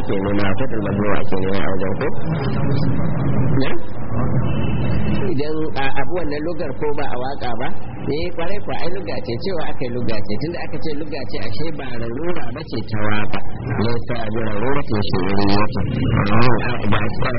ake nema fatul mazmuma ake nema a wajen ko idan abu wannan lugar ko ba a waka ba kwarai kwa ai luga ce cewa aka yi luga ce tunda aka ce luga ce ashe ba rarura ba ce ta waka nesa da rarura ce shi wuri yake ba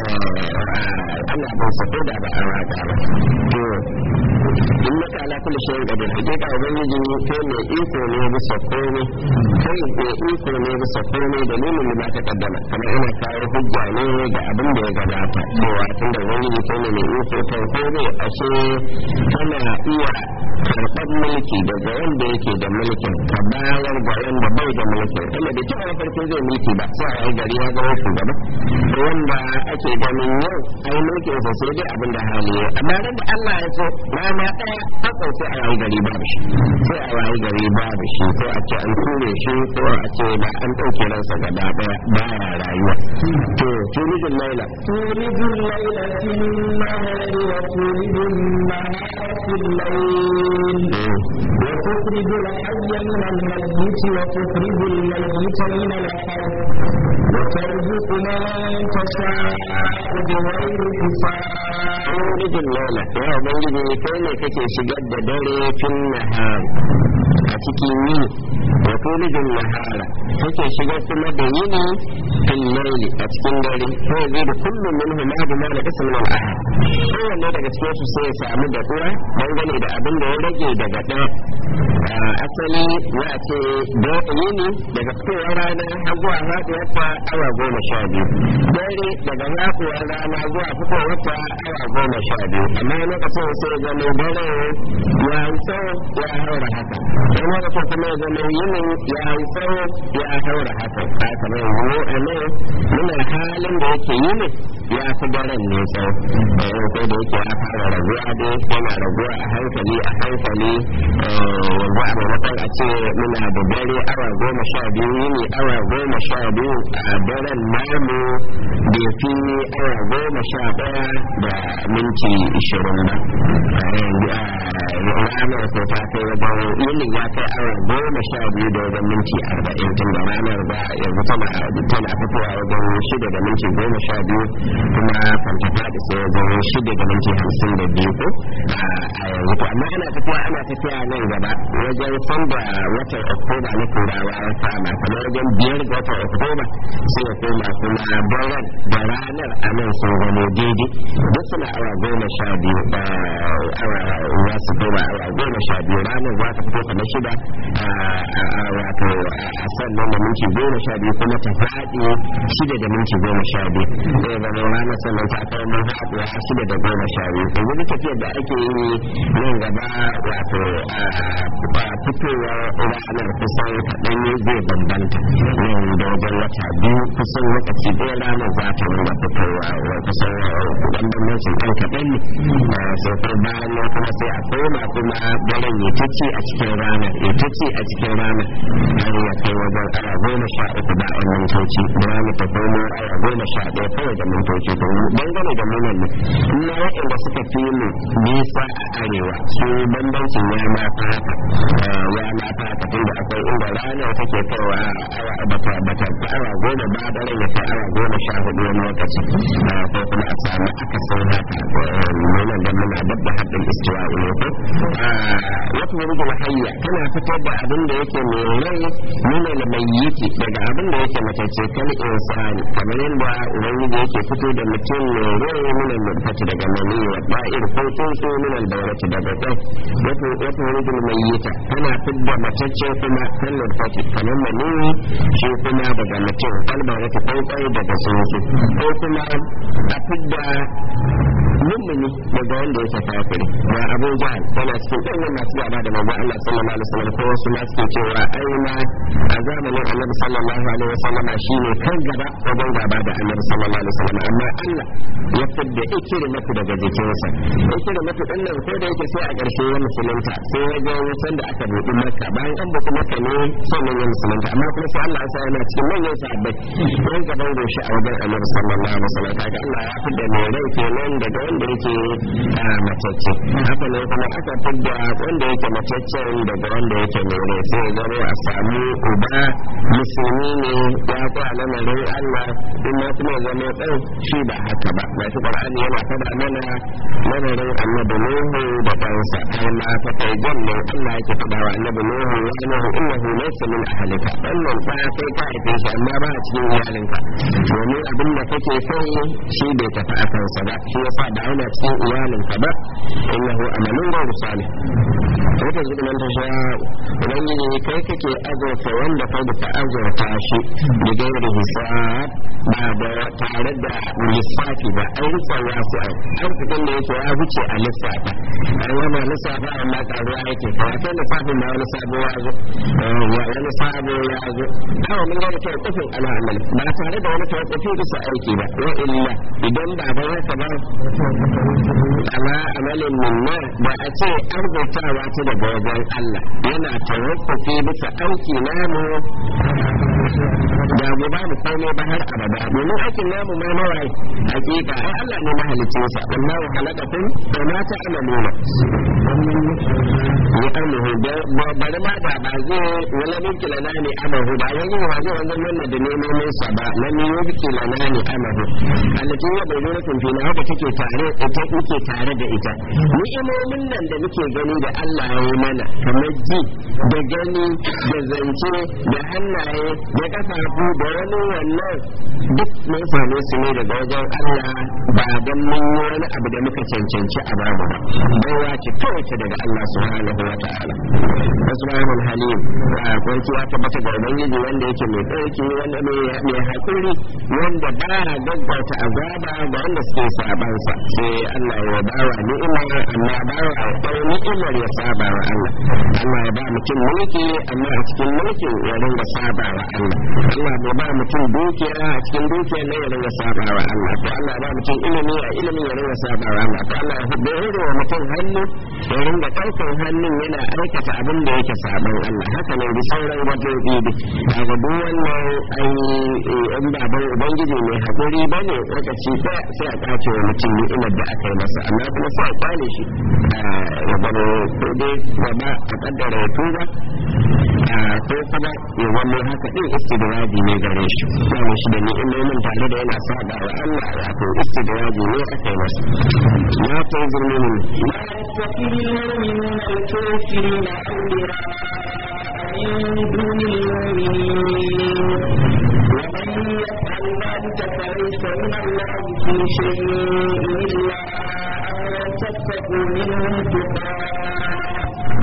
ana ba sa ko da ba a waka ba to in maka ala kulli shay'in qadir hakika ubangiji kai mai iko ne bisa komai kai mai iko ne bisa komai dalilin da ta kaddama kamar ina kawo hujja ne ga abin da ya gabata cewa tunda ubangiji kai ne mai iko kan komai ashe kana iya karɓar mulki daga wanda yake da mulkin ka bayar ga wanda bai da mulkin kuma da cewa farko zai mulki ba sai a yi gari ya zama shugaba wanda ake ganin yau ai mulkin sa sai dai abin da hali ya amma da Allah ya so rana ɗaya haka sai a yi gari babu shi sai a yi gari babu shi ko a ce an ture shi ko a ce ba an ɗauke ransa gaba ɗaya baya rayuwa to tulijin laila fil nahari wa tulijin nahara fil layl وتخرج الحي من الميت وتخرج الميت من الحي وترزق من تشاء بغير حساب تولد الليل يا ubangiji kai ne kake shigar da dare fil nahar a cikin yini wa tulijin nahara kake shigar kuma da yini fil layli a cikin dare ko zai da kullum minhu ma da ma da kasan al ahad kowanne daga cikin su sai ya samu da kura dangane da abin da ya rage daga ɗaya asali za a ce yini daga fitowar rana har zuwa faɗuwarta awa 12 dare daga faɗuwar rana zuwa fitowarta awa 12 amma lokacin sai zama dare ya yi tsawo ya haura haka wani lokacin kuma ya zama yinin ya yi tsawo ya haura haka a kamar yanzu a nan muna halin da yake yinin ya fi daren ne tsawo ko da yake ya fara raguwa dai yana raguwa a hankali yanzu a maimakon a ce muna da dare awa 12 yini awa 12 a daren namu bai fi awa 11 da minti 20 ba ranar ko ta kai wajen yinin ya kai awa 12 da wajen minti 40 tun da ranar ba yanzu tana fitowa wajen 6 da minti 12 kuma fantaka da sai wajen 6 da minti 52 ko a yanzu to amma ana tafiya nan gaba wajen sanda watan oktoba na turawa ya kama kamar wajen 5 ga watan oktoba sai ya koma kuma daren da ranar a nan sun zama daidai duk suna awa 12 da awa za su koma awa 12 ranar za ta fito kamar 6 wato a sannan da minti 12 kuma ta faɗi 6 da minti 12 zai zama ranar sannan ta kai mun haɗuwa 6 da 12 yanzu duk tafiyar da ake yi nan gaba wato fitowar ranar kusan kaɗan ne zai bambanta nan da wajen wata biyu kusan lokaci ɗaya ranar za ta nuna fitowa kusan ɗan bambancin ɗan kaɗan ne sai kuma bayan nan kuma sai a koma kuma daren ya tace a cikin ranar har ya kai wajen awa 13 ba a mintoci ranar ta komo awa 11 kawai da mintoci to dangane da munan ne ina waɗanda suka fi mu nisa a arewa su bambancin ya ma haka tunda akwai inda ranar take kaiwa bata fi awa 10 ba da ran ya kai awa 14 wani lokaci ko kuma a samu akasin haka munan da muna dabba haddin istiwa ne ko wata wurgul hayya kana fitar da abin da yake mai rai nuna da mayyiti daga abin da yake matacce kan insani kamar yadda ubangiji yake fito da mutum mai rai nuna mutfaci daga mani wa da'ir ko tunsu nuna daurati daga kai wata wurgul mayyita kana fidda matacce kuma kan mutfaci kamar mani shi kuma daga mutum albarati kai daga sunsu ko kuma a fidda mummuni daga wanda ya saka kafiri ga Abu Jahl yana cikin ɗanyen masu gaba da manzo Allah sallallahu alaihi wasallam ko wasu ma suke cewa ai ma a zamanin Annabi sallallahu alaihi wasallam shine kan gaba wajen gaba da Annabi sallallahu alaihi wasallam amma Allah ya fidda ikrimatu daga jikinsa ikrimatu din nan ko da yake sai a ƙarshe ya musulunta sai wajen sanda aka buɗe Makka bayan an buɗe Makka ne sannan ya musulunta amma kuma sai Allah ya sa yana cikin manyan sahabbai yan gaban goshi a wajen Annabi sallallahu alaihi wasallam kaga Allah ya fidda mai rai kenan daga wanda yake matacce haka ne kuma aka fidda wanda yake mataccen daga wanda yake mai rai sai zama a samu uba musulmi ne ya ga lamarin Allah kuma zama ɗan shi ba haka ba masu ƙwar'ani yana faɗa mana lamarin annabi Nuhu da ɗansa har ma ta kai jannan Allah yake faɗa wa annabi Nuhu ya Nuhu innahu laysa min ahlika wannan ba sai ka haife shi amma ba a cikin iyalinka domin abin da kake son shi bai tafi a kansa ba shi yasa ba yana cikin iyalinka ba innahu amalun ghayru salih sai ka zuba nan ta sha ubangiji kai kake azurta wanda kai ka azurta shi da gairi hisab ba da tare da lissafi ba an rika wasu an fitan da yake ya wuce a lissafa an yana lissafa amma karuwa yake kai lissafin da wani sabo ya zo wani sabo ya zo kawai mun gani kai kufin al'amal ba tare da wani tawakofi bisa aiki ba wa illa idan ba da haka ba ala amalin minna ba a ce arzutawa ta daga wajen Allah yana tawakofi bisa aiki namu da mu ba mu komai ba har abada domin aikin namu ma nawa hakika ai Allah ne mahalicin sa wallahu halaqakum wa ma ta'maluna ya annahu bari ma da ba zai wala miki lana ne amahu ba yanzu ba zai wannan wannan da neman sa ba lam yubki lana ne amahu allati ya bayyana kun fi haka take tare ita yake tare da ita ni'imomin nan da muke gani da Allah ya yi mana kamar ji da gani da zance da hannaye da kafafu da wani wannan duk mun same su ne daga wajen Allah ba dan mun yi wani abu da muka cancanci a babu ba baiwa ce kawai ta daga Allah subhanahu wa ta'ala subhanal halim kwanci ya tabbata ga ubangiji wanda yake mai tsarki wanda mai hakuri wanda ba ya gaggauta azaba ga wanda suke sabansa sai Allah ya bawa ni'ima amma bawa ɗau ni'imar ya saba wa Allah Allah ya ba mutum mulki amma a cikin mulkin ya ringa saba wa Allah Allah bai ba mutum dukiya a cikin dukiya ne ya ringa saba wa Allah to Allah ya ba mutum ilimi a ilimin ya ringa saba wa Allah to Allah ya hore wa mutum hannu ya ringa ɗaukar hannun yana aikata abin da yake saban Allah haka ne da sauran wajoji daga duk wannan in baban ubangiji mai haƙuri ba ne lokaci sai a ƙace wa mutum ni'imar da aka yi masa amma kuma sai a ƙyale shi ya zama ko dai gaba a ƙaddara ya tuba ko kuma ya zama haka ɗin istidraji ne gare shi samu shi da ni'imomin tare da yana saba wa Allah wato istidraji ne aka yi masa ya ta yi zurminin من دون المؤمنين ومن يفعل ذلك فليس من الله في شيء إلا أن تتقوا منهم تقاة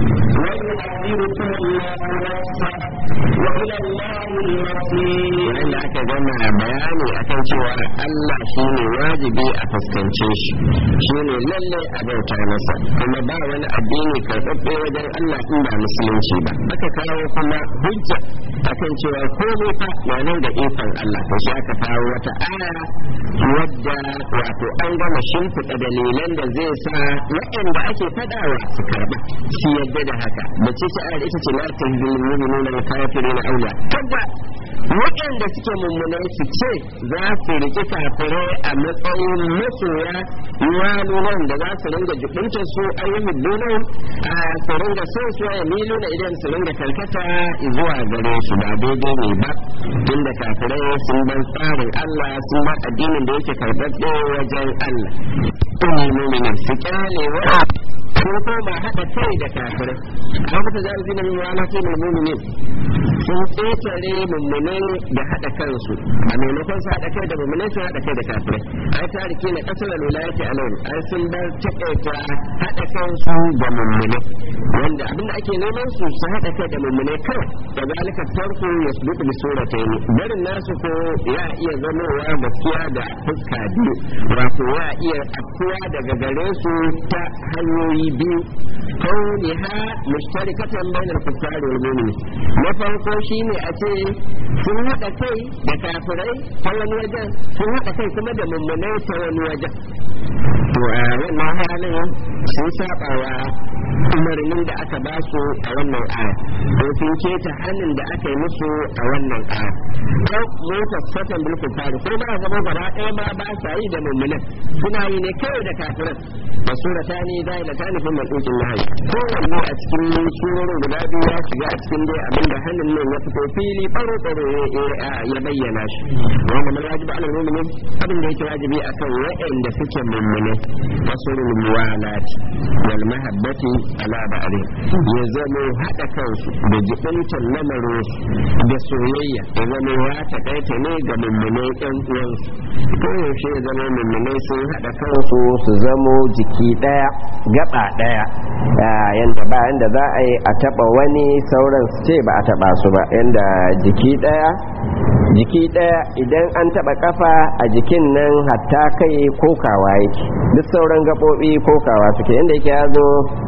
ويحذركم الله نفسه وإلى الله المصير. wanda aka gama bayani akan cewa Allah shine wajibi a fuskance shi ne lalle a bauta masa kuma ba wani addini karɓaɓɓe wajen Allah in ba musulunci ba aka kawo kuma hujja akan cewa komai fa na nan da ikon Allah to shi aka kawo wata aya wadda wato an gama shimfiɗa dalilan da zai sa waɗanda ake faɗawa su karɓa su yadda da haka da ce ayar ita ce la tahzil mu'minuna wal kafirina awliya kada waɗanda suke mummunai su ce za su riƙi kafirai a matsayin masoya yanunan da za su ringa jibinta su ayyuhun dunan a su ringa son su ya miluna idan su ringa karkata zuwa gare su ba daidai ne ba tunda kafirai sun bar tsarin Allah sun bar addinin da yake karɓaɓɓe wajen Allah kuma muminin su kyale wa ko koma haɗa kai da kafirai a wata zarafi na min wala sai muminin sun ƙetare mummunai da haɗa kansu a maimakon su haɗa kai da mummunai sun haɗa kai da kafirai ai tariki na ƙasar da wilayati alawun ai sun bar taƙaita haɗa kansu da mummunai wanda abinda ake neman su su haɗa kai da mummunai kawai da zalika tarku ya su duk da suratayn barin nasu ko ya iya zamowa gaskiya da fuska biyu wato ya iya afkuwa daga gare su ta hanyoyi biyu kauniha mushtarikatan bainal kuffari wal mu'minin na farko shine a ce sun haɗa kai da kafirai ta wani wajen sun haɗa kai kuma da mummunai ta wani wajen to a wannan halin sun saba wa umarnin da aka ba su a wannan aya ko sun keta hannun da aka yi musu a wannan aya ko mota satan bil kufari ko ba zama gaba ɗaya ma ba sa yi da mummunan suna yi ne kawai da kafiran da surata ne da ila ta nufin matsukin nahayi kowanne a cikin surorin guda biyu ya shiga a cikin dai abinda hannun nan ya fito fili ɓaro ya bayyana shi wanda mai wajibi alal mu'minin abin da yake wajibi akan waɗanda suke mummune wasurul muwalati wal mahabbati ala ba'ri ya zama hada kansu da jibintan lamarin da soyayya ya zama ya takaita ne ga mummune ɗan uwansu ko yaushe ya zama mummune sun hada kansu su zamo jiki daya gaba daya yanda ba yanda za a yi a taba wani sauran su ce ba a taba su ba yanda jiki daya idan an taba kafa a jikin nan hatta kai kokawa yake duk sauran gabobi kokawa suke inda yake yazo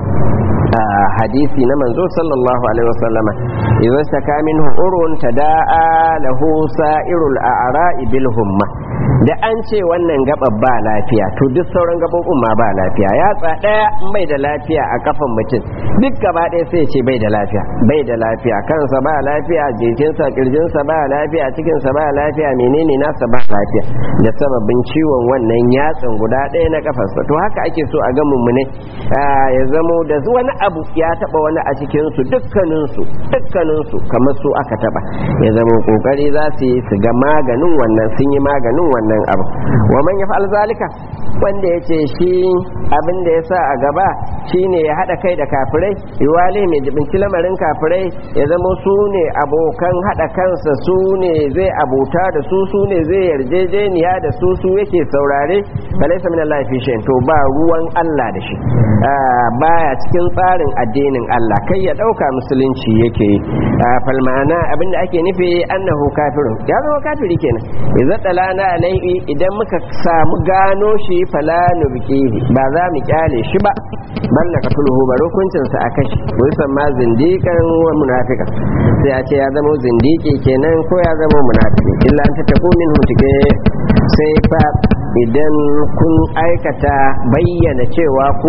hadisi na manzo sallallahu alaihi wasallama idza saka minhu urun tadaa lahu sa'irul a'ra'i bil humma da an ce wannan gabar ba lafiya to duk sauran gabobin ma ba lafiya ya daya bai da lafiya a kafan mutum duk gaba ɗaya sai ce bai da lafiya kansa ba lafiya jikinsa kirjinsa ba lafiya cikinsa ba lafiya menene nasa ba lafiya da sababin ciwon wannan yatsin guda ɗaya na kafarsa to haka ake so a ga mummune ya zamo da wani abu ya taba wani a cikinsu dukkaninsu kamar su aka taba ya zama kokari za su yi su ga maganin wannan sun yi maganin wannan abu wa man yaf'al zalika wanda yace shi abin da yasa a gaba shine ya hada kai da kafirai yiwale mai jibinci lamarin kafirai ya zama su ne abokan hada kansa su ne zai abuta da su ne zai yarjejeniya da su yake saurare falaysa min Allah fi shay'in to ba ruwan Allah da shi baya cikin tsarin addinin Allah kai ya dauka musulunci yake falmana abinda ake nufi annahu kafirun ya zama kafiri kenan idza talana alaihi idan muka samu gano shi fala nubkihi ba za mu kyale shi ba balla katuluhu ba hukuncin sa a kashi wai san ma zindiqan wa munafiqan sai a ce ya zama zindiki kenan ko ya zama munafiki illa an tattaku minhu tike sai fa idan kun aikata bayyana cewa ku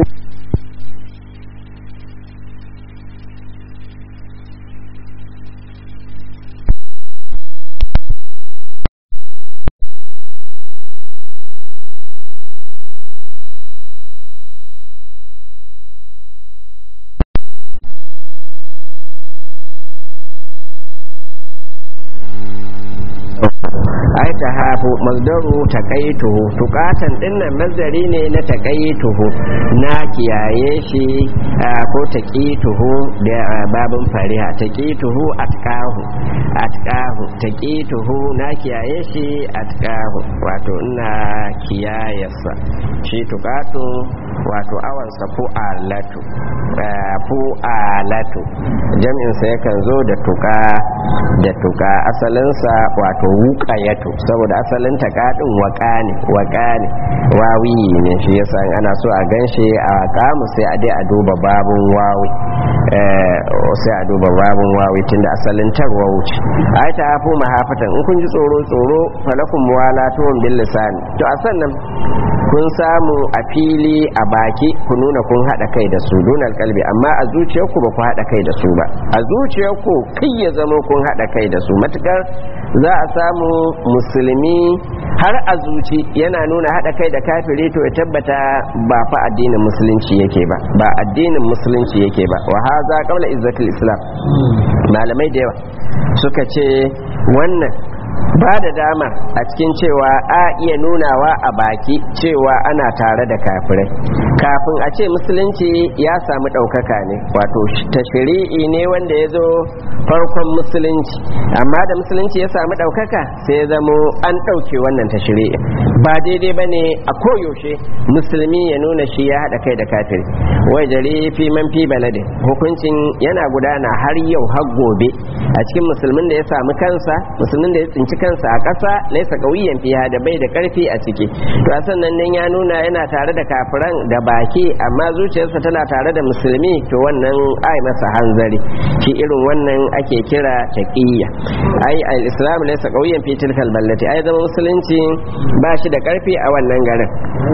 ai ta hafu mazdaru taqaituhu tuqatan dinnan mazdari ne na taqaituhu na kiyaye shi ko taqituhu da babun fariha taqituhu atqahu taqituhu na kiyaye shi atqahu wato ina kiyayesa shi tuqatu wato awan sa fu'alatu jami'in sa yakan zo da tuka asalin sa wato wuqayatu saboda asalin takadin waka ne wawi ne shi yasa ana so a ganshi a kamu sai a dai a duba babun wawi sai a duba babun wawi tunda asalin tarwa wuce ai ta hafu mahafatan in kun ji tsoro falakum walatun bil lisan to a sannan kun samu a fili a baki ku nuna kun haɗa kai da su dunal kalbi amma a zuciyarku ba ku haɗa kai da su ba a zuciyarku kai ya zama kun haɗa kai da su matukar za a samu musulmi har a zuci yana nuna haɗa kai da kafiri to ya tabbata ba fa addinin musulunci yake ba addinin musulunci yake ba wa haza qabla izzatil islam malamai da yawa suka ce wannan ba da dama a cikin cewa a iya nunawa a baki cewa ana tare da kafirai kafin a ce musulunci ya samu ɗaukaka ne wato tashri'i ne wanda ya zo farkon musulunci amma da musulunci ya samu ɗaukaka sai ya zamo an ɗauke wannan tashri'i ba daidai ba ne a koyaushe musulmi ya nuna shi ya haɗa kai da kafiri wai jari fi man fi baladin hukuncin yana gudana har yau har gobe a cikin musulmin da ya samu kansa musulmin da ya tsinci kansa a ƙasa laisa ƙauyen fiha da bai da ƙarfi a ciki to a sannan nan ya nuna yana tare da kafiran da baki amma zuciyarsa tana tare da musulmi to wannan ai masa hanzari shi irin wannan ake kira taqiyya ai al-islam laysa qawiyan fi tilka al-ballati ai zama musulunci ba shi da karfi a wannan garin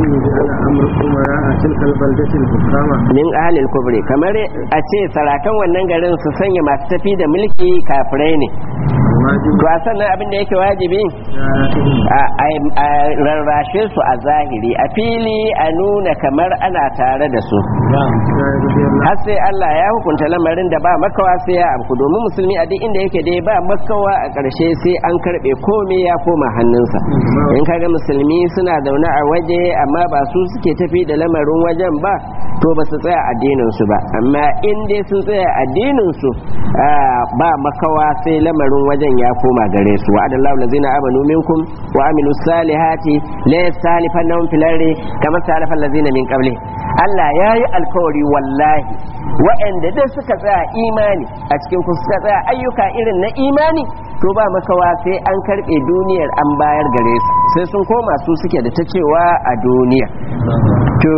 min ahlil kubri kamar a ce sarakan wannan garin su sanya masu tafi da mulki kafirai ne to a sannan abin da yake wajibi a rarrashe su a zahiri a fili a nuna kamar ana tare da su har sai Allah ya hukunta lamarin da ba makawa sai ya amku domin musulmi a duk inda yake dai ba makawa a ƙarshe sai an karbe komai ya koma hannunsa in kaga musulmi suna zaune a waje amma ba su suke tafi da lamarin wajen ba to ba su tsaya addinin su ba amma in dai sun tsaya addinin su ba makawa sai lamarin wajen ya koma gare su wa'adallahu allazina amanu minkum wa amilus salihati la yasalifannahum fil ardi kama salafa allazina min qabli Allah yayi alkawari wallahi wa'anda da suka tsaya imani a cikin ku suka tsaya ayyuka irin na imani to ba makawa sai an karbe duniyar an bayar gare su sai sun koma su suke da ta cewa a duniya to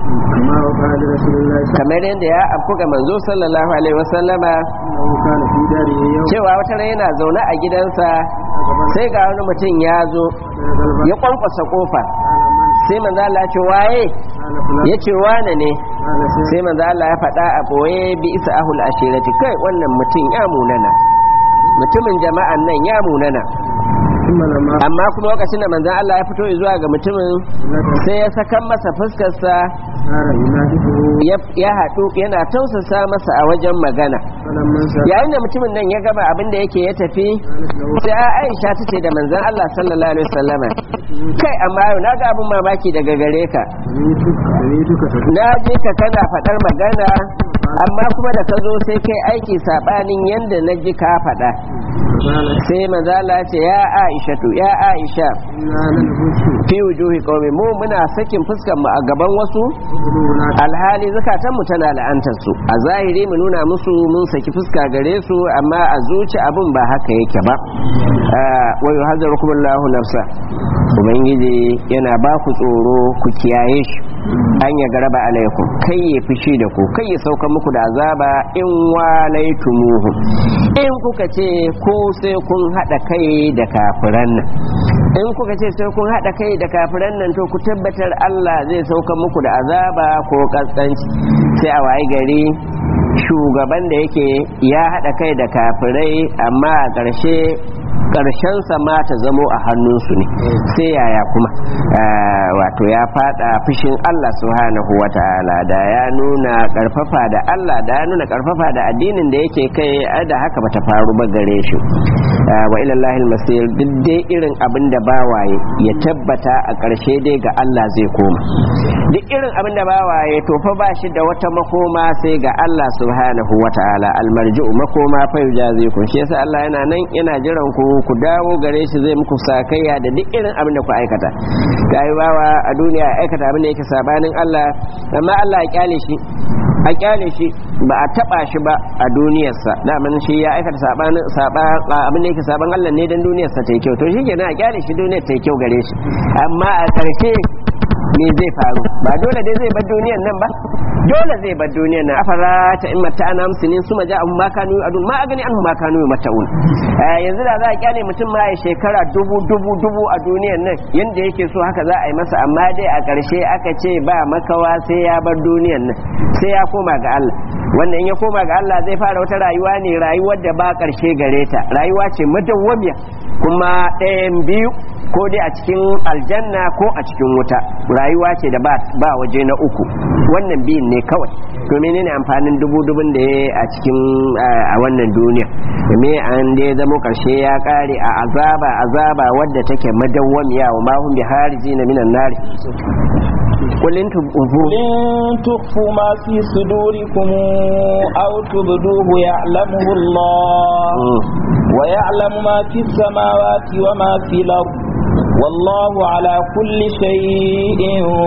kamar yadda ya afku ga manzo sallallahu alaihi wasallama cewa wata ran yana zaune a gidansa sai ga wani mutum ya zo ya kwankwasa kofa sai manzo Allah ya ce waye ya ce wane ne sai manzo Allah ya faɗa a boye bi isa ahul ashirati kai wannan mutum ya munana mutumin jama'an nan ya munana amma kuma lokacin da manzon Allah ya fito zuwa ga mutumin sai ya saka masa fuskarsa ya haɗu yana tausasa masa a wajen magana yayin da mutumin nan ya gama abin da yake ya tafi sai Aisha ta ce da manzon Allah sallallahu alaihi wasallam kai amma yau na ga abin mamaki daga gare ka na je ka kana faɗar magana amma kuma da ka zo sai kai aiki sabanin yanda na ji ka faɗa sai manzala ce ya Aisha fi wujuhi qaumi mu muna sakin fuskar mu a gaban wasu alhali zakatan mu tana la'antar su a zahiri mu nuna musu mun saki fuska gare su amma a zuci abun ba haka yake ba wa yuhadhirukum Allahu nafsa ubangiji yana ba ku tsoro ku kiyaye shi an ya garaba alaikum kai ya fishi da ku kai ya sauka muku da azaba in walaitumuhu in kuka ce ko sai kun hada kai da kafiran nan in kuka ce sai kun hada kai da kafiran nan to ku tabbatar Allah zai sauka muku da azaba ko kaskanci sai a wayi gari shugaban da yake ya hada kai da kafirai amma a ƙarshen sa ma ta zamo a hannunsu ne sai yaya kuma wato ya fada fushin Allah subhanahu wataala da ya nuna karfafa da Allah da ya nuna karfafa da addinin da yake kai da haka bata faru ba gare shi wa ila Allahil masir duk dai irin abin da bawaye ya tabbata a ƙarshe dai ga Allah zai koma duk irin abin da bawaye to fa ba shi da wata makoma sai ga Allah subhanahu wataala almarji'u makoma fa yujazikum shi yasa Allah yana nan yana jiran ku dawo gare shi zai muku sakayya da duk irin abin da ku aikata kai bawa a duniya aikata abin da yake sabanin Allah amma Allah ya kyale shi ba a taba shi ba a duniyarsa daman shi ya aikata abin da yake saban Allah ne dan duniyarsa ta yi kyau to shi kenan a kyale shi duniyar ta yi kyau gare shi amma a karshe me zai faru ba dole dai zai bar duniyar nan ba dole zai bar duniyar nan afara ta in mata ana musulmin su maja amma ma kanu adun ma a gani an ma kanu mataun yanzu da za a kyale mutum ma ya shekara dubu a duniyar nan yanda yake so haka za a yi masa amma dai a ƙarshe aka ce ba makawa sai ya bar duniyar nan sai ya koma ga Allah wannan in ya koma ga Allah zai fara wata rayuwa ne rayuwar da ba ƙarshe gare ta rayuwa ce madawwamiya kuma ɗayan biyu ko dai a cikin aljanna ko a cikin wuta rayuwa ce da ba waje na uku wannan biyun ne kawai to menene amfanin dubun da ya a cikin a wannan duniya me an dai zamo karshe ya kare a azaba wadda take madawwamiya wa ma hum biharijina minan nar قل إن تخفوا ما في صدوركم أو تبدوه يعلمه الله ويعلم ما في السماوات وما في الأرض والله على كل شيء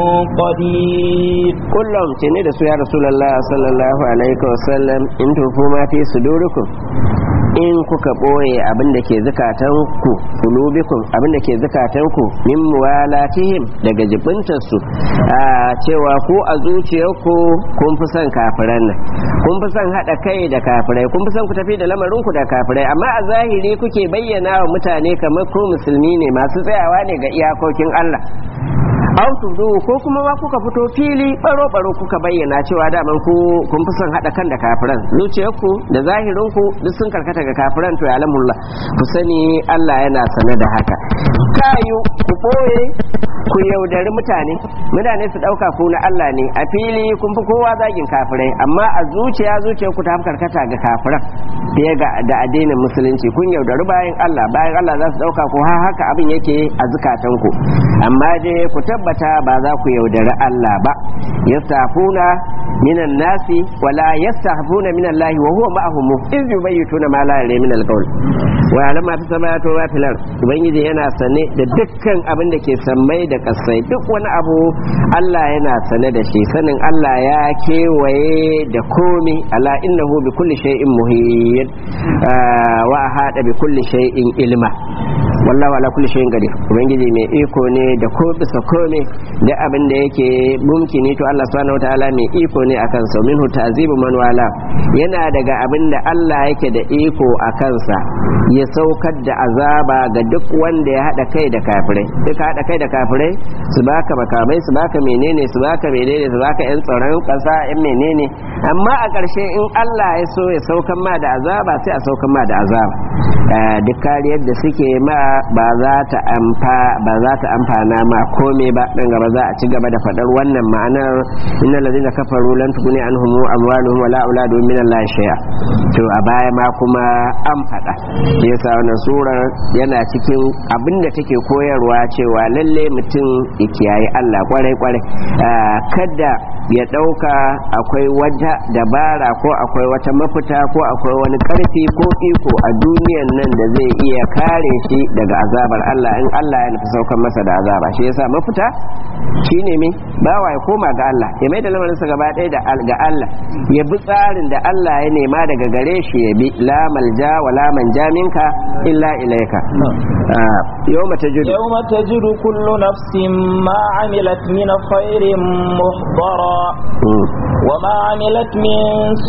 قدير كلهم تني يا رسول الله صلى الله عليه وسلم إن تخفوا ما في صدوركم in kuka boye abin da ke zukatanku kulubikum abin da ke zukatanku min muwalatihim daga jibintar su cewa ku a zuciyarku kun fi son kafiran nan kun fi son hada kai da kafirai kun fi son ku tafi da lamarin ku da kafirai amma a zahiri kuke bayyana wa mutane kamar ku musulmi ne masu tsayawa ne ga iyakokin Allah aw tudu ko kuma ma kuka fito fili baro kuka bayyana cewa daman ku kun fi son hada kan da kafiran zuciyarku da zahirinku duk sun karkata ga kafiran to ya alamullah ku sani Allah yana sane da haka kayu ku boye ku yaudari mutane su dauka ku na Allah ne a fili kun fi kowa zagin kafirai amma a zuciyarku ta karkata ga kafiran fiye ga da addinin musulunci kun yaudari bayan Allah za su dauka ku haka abin yake a zukatanku amma dai ku tabbata ba za ku yaudari Allah ba yastafuna minan nasi wala yastahfuna min Allah wa huwa ma'ahum iz yubayyituna ma la yara min al-qawl wa alama fi samawati wa fil ard ubangiji yana sane da dukkan abin da ke sammai da kasai duk wani abu Allah yana sane da shi sanin Allah ya kewaye da komi ala innahu bi kulli shay'in muhit wa ahada bi kulli shay'in ilma wallahu ala kulli shay'in qadir ubangiji mai iko ne da ko bisa kome da abin da yake mumkini to Allah subhanahu wataala mai iko ne akan sa minhu ta'zibu man wala yana daga abin da Allah yake da iko akan sa ya saukar da azaba ga duk wanda ya hada kai da kafirai duka hada kai da kafirai su baka makamai su baka menene su baka yan tsaron kasa yan menene amma a ƙarshe in Allah ya so ya saukar ma da azaba sai a saukar ma da azaba duk kariyar da suke ma ba za ta amfana ma komai ba dan gaba za a ci gaba da fadar wannan ma'anar innal ladina kafaru lan tughni anhum amwaluhum wala auladuhum min Allah shay'a to a baya ma kuma an fada yasa wannan surar yana cikin abinda take koyarwa cewa lalle mutum ya kiyaye Allah kwarai kada ya dauka akwai wata dabara ko akwai wata mafita ko akwai wani karfi ko iko a duniyan nan da zai iya kare shi daga azabar Allah in Allah ya nufi saukar masa da azaba shi yasa mafita shine me bawa ya koma ga Allah ya mai da lamarinsa gaba ɗaya da ga Allah ya bi tsarin da Allah ya nema daga gare shi ya bi la malja wa la manja minka illa ilaika yawma tajidu kullu nafsin ma amilat min khairin muhdara wa ma amilat min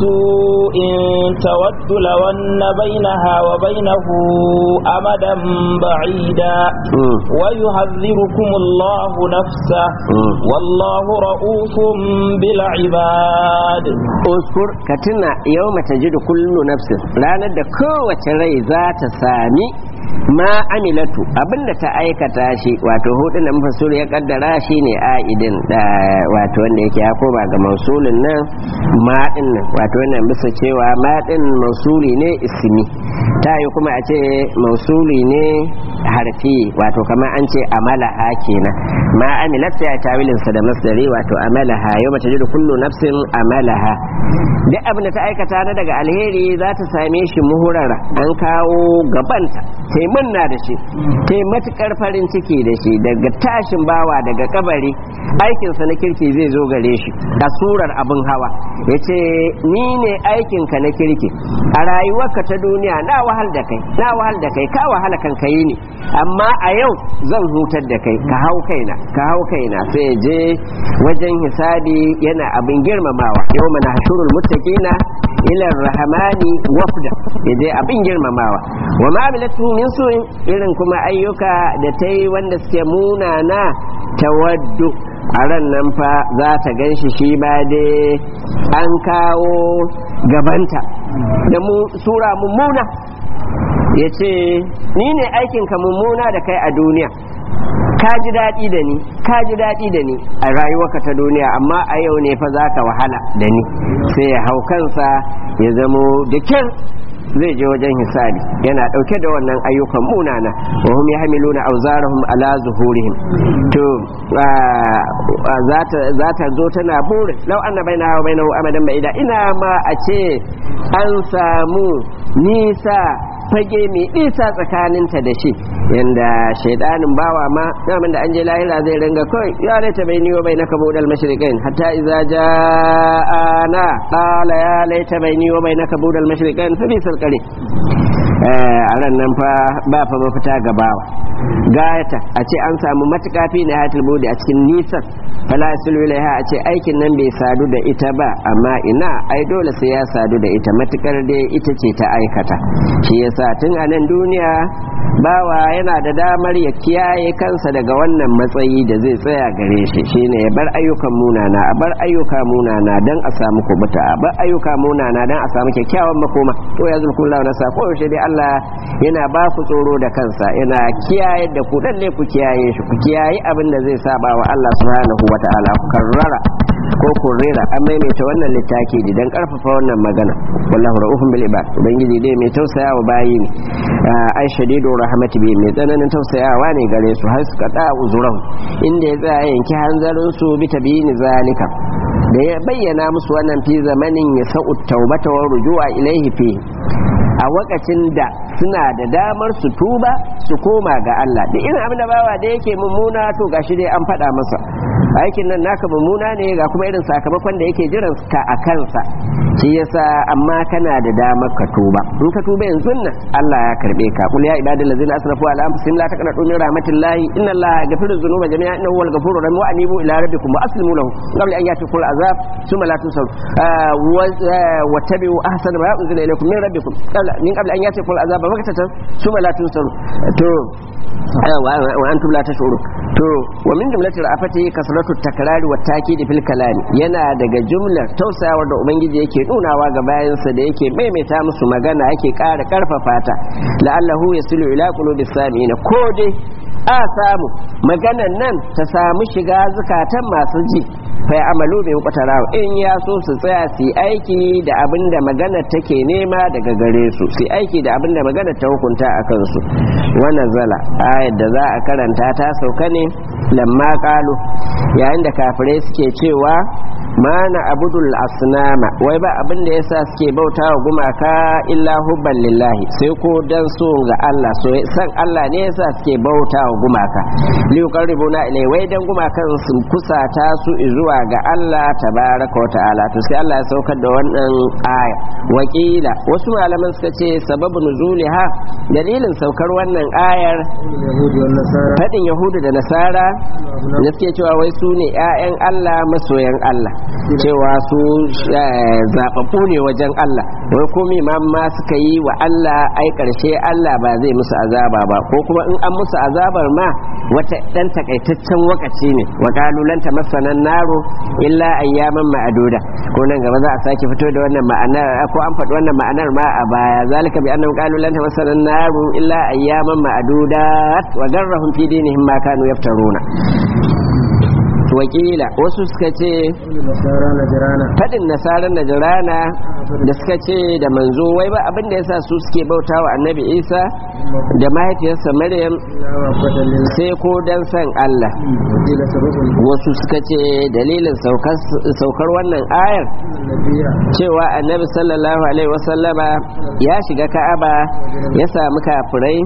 su'in tawaddu law anna bainaha wa bainahu amadan ba'ida wa yuhadhdhirukum Allahu nafsa wallahu ra'ufun bil ibad uskur katina yawma tajidu kullu nafsin ranar da kowace rai za ta sami ma amilatu abinda ta aikata shi wato hudun da mafasul ya kaddara shi ne aidin da wato wanda yake ya koma ga mausulin nan ma din nan wato wannan bisa cewa ma din mausuli ne ismi ta yi kuma a ce mausuli ne harfi wato kamar an ce amalaha kenan ma amilat sai a tawilin sa da masdari wato amalaha yau mace da kullu nafsin amalaha duk abin da ta aikata na daga alheri za ta same shi muhurara an kawo gabanta sai munna da shi sai matukar farin ciki da shi daga tashin bawa daga kabari aikinsa na kirki zai zo gare shi a surar abin hawa yace ni ne aikinka na kirki a rayuwarka ta duniya na wahal da kai ka wahala kan kai ne amma a yau zan hutar da kai ka hau kaina sai ya je wajen hisabi yana abin girmamawa yau mana hashurul muttaqina ila rahmani wafda ya je abin girmamawa wa ma amilatu min su'in irin kuma ayyuka da ta yi wanda suke munana tawaddu a ran nan fa za ta gan shi ba dai an kawo gabanta da mu sura mummuna ya ce ni ne aikinka mummuna da kai a duniya ka ji daɗi da ni a rayuwarka ta duniya amma a yau ne fa za ka wahala da ni sai ya hau kansa ya zamo da kyar zai je wajen hisabi yana ɗauke da wannan ayyukan munana wa hum yahmiluna awzarahum ala zuhurihim to za ta zo tana burin lau anna bainaha wa bainahu amadan ba'ida ina ma a ce an samu nisa fage mai nisa tsakaninta da shi yanda shaidanin bawa ma namun da an je lahira zai ringa kai ya laita bai niyo bai naka budal mashriqain hatta idza ja'ana qala ya laita bai niyo bai naka budal mashriqain fa bisal qari a ran nan fa ba fa mafita ga bawa gayata a ce an samu matuƙa fi na hatil budi a cikin nisan fala yasulu ilaiha a ce aikin nan bai sadu da ita ba amma ina ai dole sai ya sadu da ita matukar dai ita ce ta aikata shi yasa tun a nan duniya bawa yana da damar ya kiyaye kansa daga wannan matsayi da zai tsaya gare shi shine ya bar ayyukan munana a bar ayyuka munana dan a samu kubuta a bar ayyuka munana dan a samu kyakkyawan makoma to ya zulkullahu nasa ko yaushe dai Allah yana ba ku tsoro da kansa yana kiyaye da ku lalle ku kiyaye shi ku kiyaye abin da zai saba wa Allah subhanahu wataala ku karrara ko kurrera an maimaita wannan littafi dan karfafa wannan magana wallahu ra'ufun bil ibad ubangiji dai mai tausaya wa bayi ne ai shadidu rahmati bi mai tsananin tausayawa ne gare su har suka da uzuran inda ya tsaya yanki hanzarin su bi tabini zalika da ya bayyana musu wannan fi zamanin ya sa'u taubata wa rujua ilaihi fi a wakacin da suna da damar su tuba su koma ga Allah da irin abin da bawa da yake mummuna to gashi dai an faɗa masa aikin nan naka mummuna ne ga kuma irin sakamakon da yake jiran ka a kansa shi yasa amma kana da damar ka tuba in ka tuba yanzu nan Allah ya karbe ka kul ya ibadal ladzina asrafu ala anfusihim la taqnatu min rahmatillahi inna Allaha yaghfiru dhunuba jami'an innahu huwal ghafurur rahim wa anibu ila rabbikum wa aslimu lahu qabla an yatikum al'azab thumma la tunsaru wa tabi'u ahsana ma unzila ilaykum min rabbikum min qabla an yatikum al'azab baghtatan thumma la tunsaru to wa antum la tashurun to wa min jumlatir afati kasratu takrari wa takidi fil kalami yana daga jumlar tausayawar da ubangiji yake nunawa ga bayansa da yake maimaita musu magana yake ƙara karfafa ta la'allahu yasilu ila qulubis sami'ina ko dai a samu maganan nan ta samu shiga zukatan masu ji fai amalu bai kwatara in ya so su tsaya su yi aiki da abin da maganar take nema daga gare su su aiki da abin da maganar ta hukunta a kansu wannan zala ayat da za a karanta ta sauka ne lamma kalu yayin da kafirai suke cewa mana abudul asnama wai ba abin da yasa suke bauta wa gumaka illa hubban lillahi sai ko dan so ga Allah so san Allah ne yasa suke bauta wa gumaka li yuqarribuna ilai wai dan gumakan su kusata su zuwa ga Allah tabaraka wa ta'ala to sai Allah ya saukar da wannan aya wakila wasu malaman suka ce sababu nuzuliha dalilin saukar wannan ayar fadin yahudu da nasara da suke cewa wai su ne ƴaƴan Allah masoyan Allah cewa su zaɓaɓɓu ne wajen Allah wai komai ma suka yi wa Allah ai ƙarshe Allah ba zai musu azaba ba ko kuma in an musu azabar ma wata ɗan takaitaccen wakaci ne wa qalu lan tamassana naro illa ayyaman ma'aduda ko nan gaba za a sake fito da wannan ma'anar ko an faɗi wannan ma'anar ma a baya zalika bi annahum qalu lan tamassana naro illa ayyaman ma'adudat wa garrahum fi dinihim ma kanu yaftaruna wakila wasu suka ce fadin nasarar najirana da suka ce da manzo wai ba abinda yasa su suke bauta wa annabi isa da mahaifiyarsa maryam sai ko dan san Allah wasu suka ce dalilin saukar wannan ayar cewa annabi sallallahu alaihi wasallama ya shiga ka'aba ya samu kafirai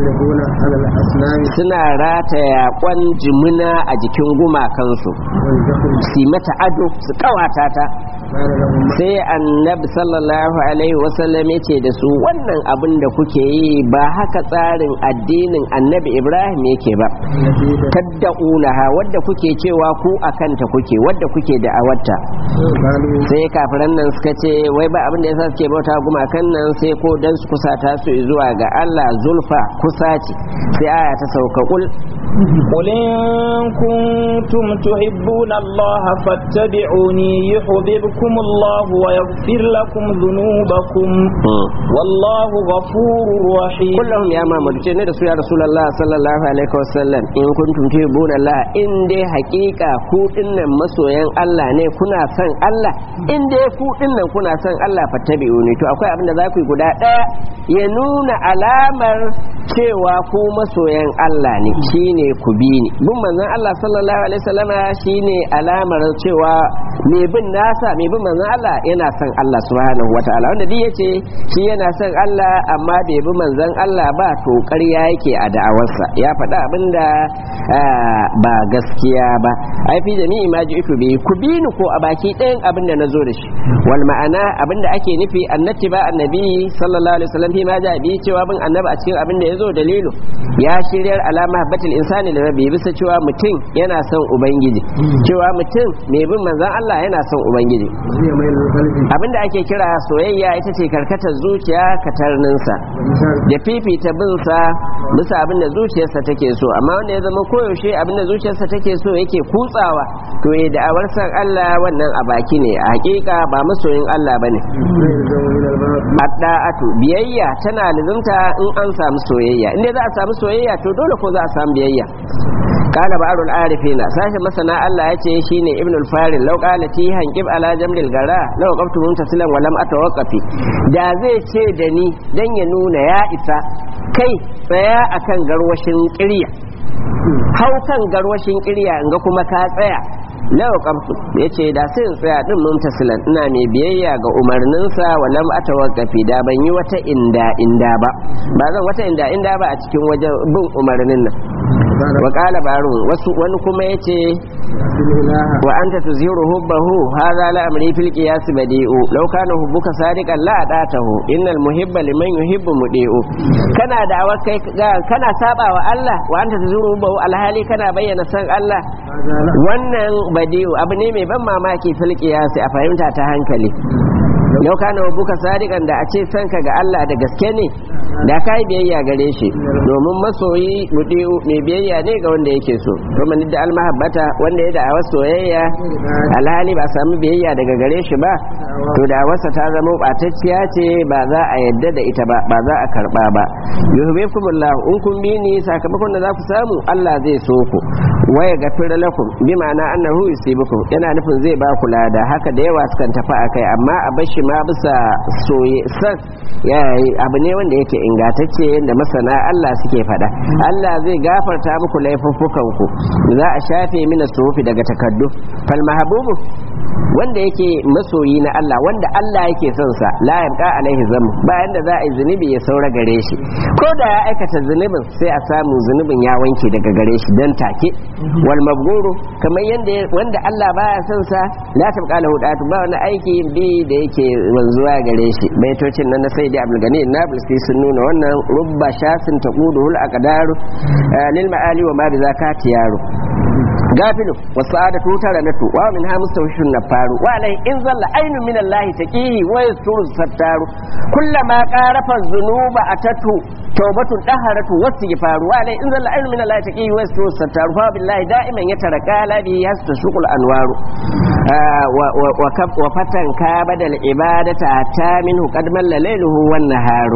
suna rataya kwan jimina a jikin gumakansu su mata ado su kawata ta sai annabi sallallahu alaihi wasallam ya ce da su wannan abin da kuke yi ba haka tsarin addinin annabi ibrahim yake ba tadda'unaha wadda kuke cewa ku akanta kuke wadda kuke da awatta sai kafiran nan suka ce wai ba abin da yasa suke bauta gumakan nan sai ko dan su kusata su zuwa ga Allah zulfa kusaci sai aya ta sauka kul قل إن كنتم تحبون الله فاتبعوني يحببكم الله ويغفر لكم ذنوبكم والله غفور رحيم قل لهم يا محمد جنة يا رسول الله صلى الله عليه وسلم إن كنتم تحبون الله إن دي حقيقة كوتن مسوين الله ne kuna son Allah in dai ku dinnan kuna son Allah fattabi'uni to akwai abin da za ku yi guda daya ya nuna alamar cewa ku masoyan Allah ne shine shine ku bi ni bin manzon Allah sallallahu alaihi wasallama shine alamar cewa mai bin nasa mai bin manzon Allah yana son Allah subhanahu wataala wanda duk yace shi yana son Allah amma bai bi manzon Allah ba to ƙarya yake a da'awarsa ya faɗa abinda ba gaskiya ba ai fi jami'i ma ji'tu bi ku bi ni ko a baki ɗayan abinda nazo da shi wal ma'ana abinda ake nufi annati ba annabi sallallahu alaihi wasallam fi ma ja bi cewa bin annabi a cikin abinda yazo dalilu ya shiryar alama habbatul insani da rabbi bisa cewa mutum yana son ubangiji cewa mutum mai bin manzon Allah yana son ubangiji abinda ake kira soyayya ita ce karkatar zuciya katarninsa da fifita bin sa bisa abinda zuciyarsa take so amma wanda ya zama koyaushe abinda zuciyarsa take so yake kutsawa to ya da'awar san Allah wannan a baki ne a hakika ba masoyin Allah bane adda'atu biyayya tana lizumta in an samu soyayya inda za a samu soyayya to dole ko za a samu biyayya قال بعض العارفين ساش مثلا الله yace shine ibn al-farid law qala tihan qib ala jamril gara law qaftu muntasilan wa lam atawaqqafi da zai ce da ni dan ya nuna ya isa kai tsaya akan garwashin ƙirya hau kan garwashin ƙirya inga kuma ka tsaya law qaftu yace da sai in tsaya din muntasilan ina mai biyayya ga umarninsa wa lam atawaqqafi da ban yi wata inda ba zan wata inda ba a cikin wajen bin umarnin nan wa qala barun wani kuma yace wa anta tuziru hubbahu hadha la amri fil qiyas badi'u law kana hubbuka sadiqan la adatahu innal muhibba liman yuhibbu mudi'u kana da'awar kai kana sabawa Allah wa anta tuziru hubbahu alhali kana bayyana san Allah wannan badi'u abu ne mai ban mamaki fil qiyas a fahimta ta hankali lau kana buka sadiqan da a ce sanka ga Allah da gaske ne da kai biyayya gare shi domin masoyi mudiu mai biyayya ne ga wanda yake so to man da almahabbata wanda ya da'awa soyayya alhali ba samu biyayya daga gare shi ba to da wasa ta zama batacciya ce ba za a yadda da ita ba za a karba ba yuhibbukumullah in kun bi ni sakamakon da za ku samu Allah zai so ku waya gafira lakum bi ma'ana annahu yusibukum yana nufin zai ba ku lada haka da yawa sukan tafi akai amma a bashi ma bisa soye san abu ne wanda yake ingantacce da masana Allah suke fada Allah zai gafarta muku laifuffukan ku za a shafe mina sufi daga takaddu fal mahbubu wanda yake masoyi na Allah wanda Allah yake son sa la yabqa alaihi zam bayan da za a yi zunubi ya saura gare shi ko da ya aikata zunubin sai a samu zunubin ya wanke daga gare shi dan take wal mabguru kamar yanda wanda Allah baya son sa la tabqa lahu datu ba wani aiki bi da yake wanzuwa gare shi baitocin nan na sayyidi abdul gani nablisi sun nuna wannan rubba shasin taqudul aqdaru lil ma'ali wa ma bi zakati yaro gafilu wa sa'adatu taranatu wa min ha mustawshun nafaru wa alai in zalla aynun min Allah taqihi wa yasturu sattaru kullama qarafa dhunuba atatu tawbatu daharatu wastighfaru wa alai in zalla aynun min Allah taqihi wa yasturu sattaru fa billahi da'iman yataraka la bi yastashqul anwaru wa fatan ka badal ibadata hatta minhu qad malla layluhu wan naharu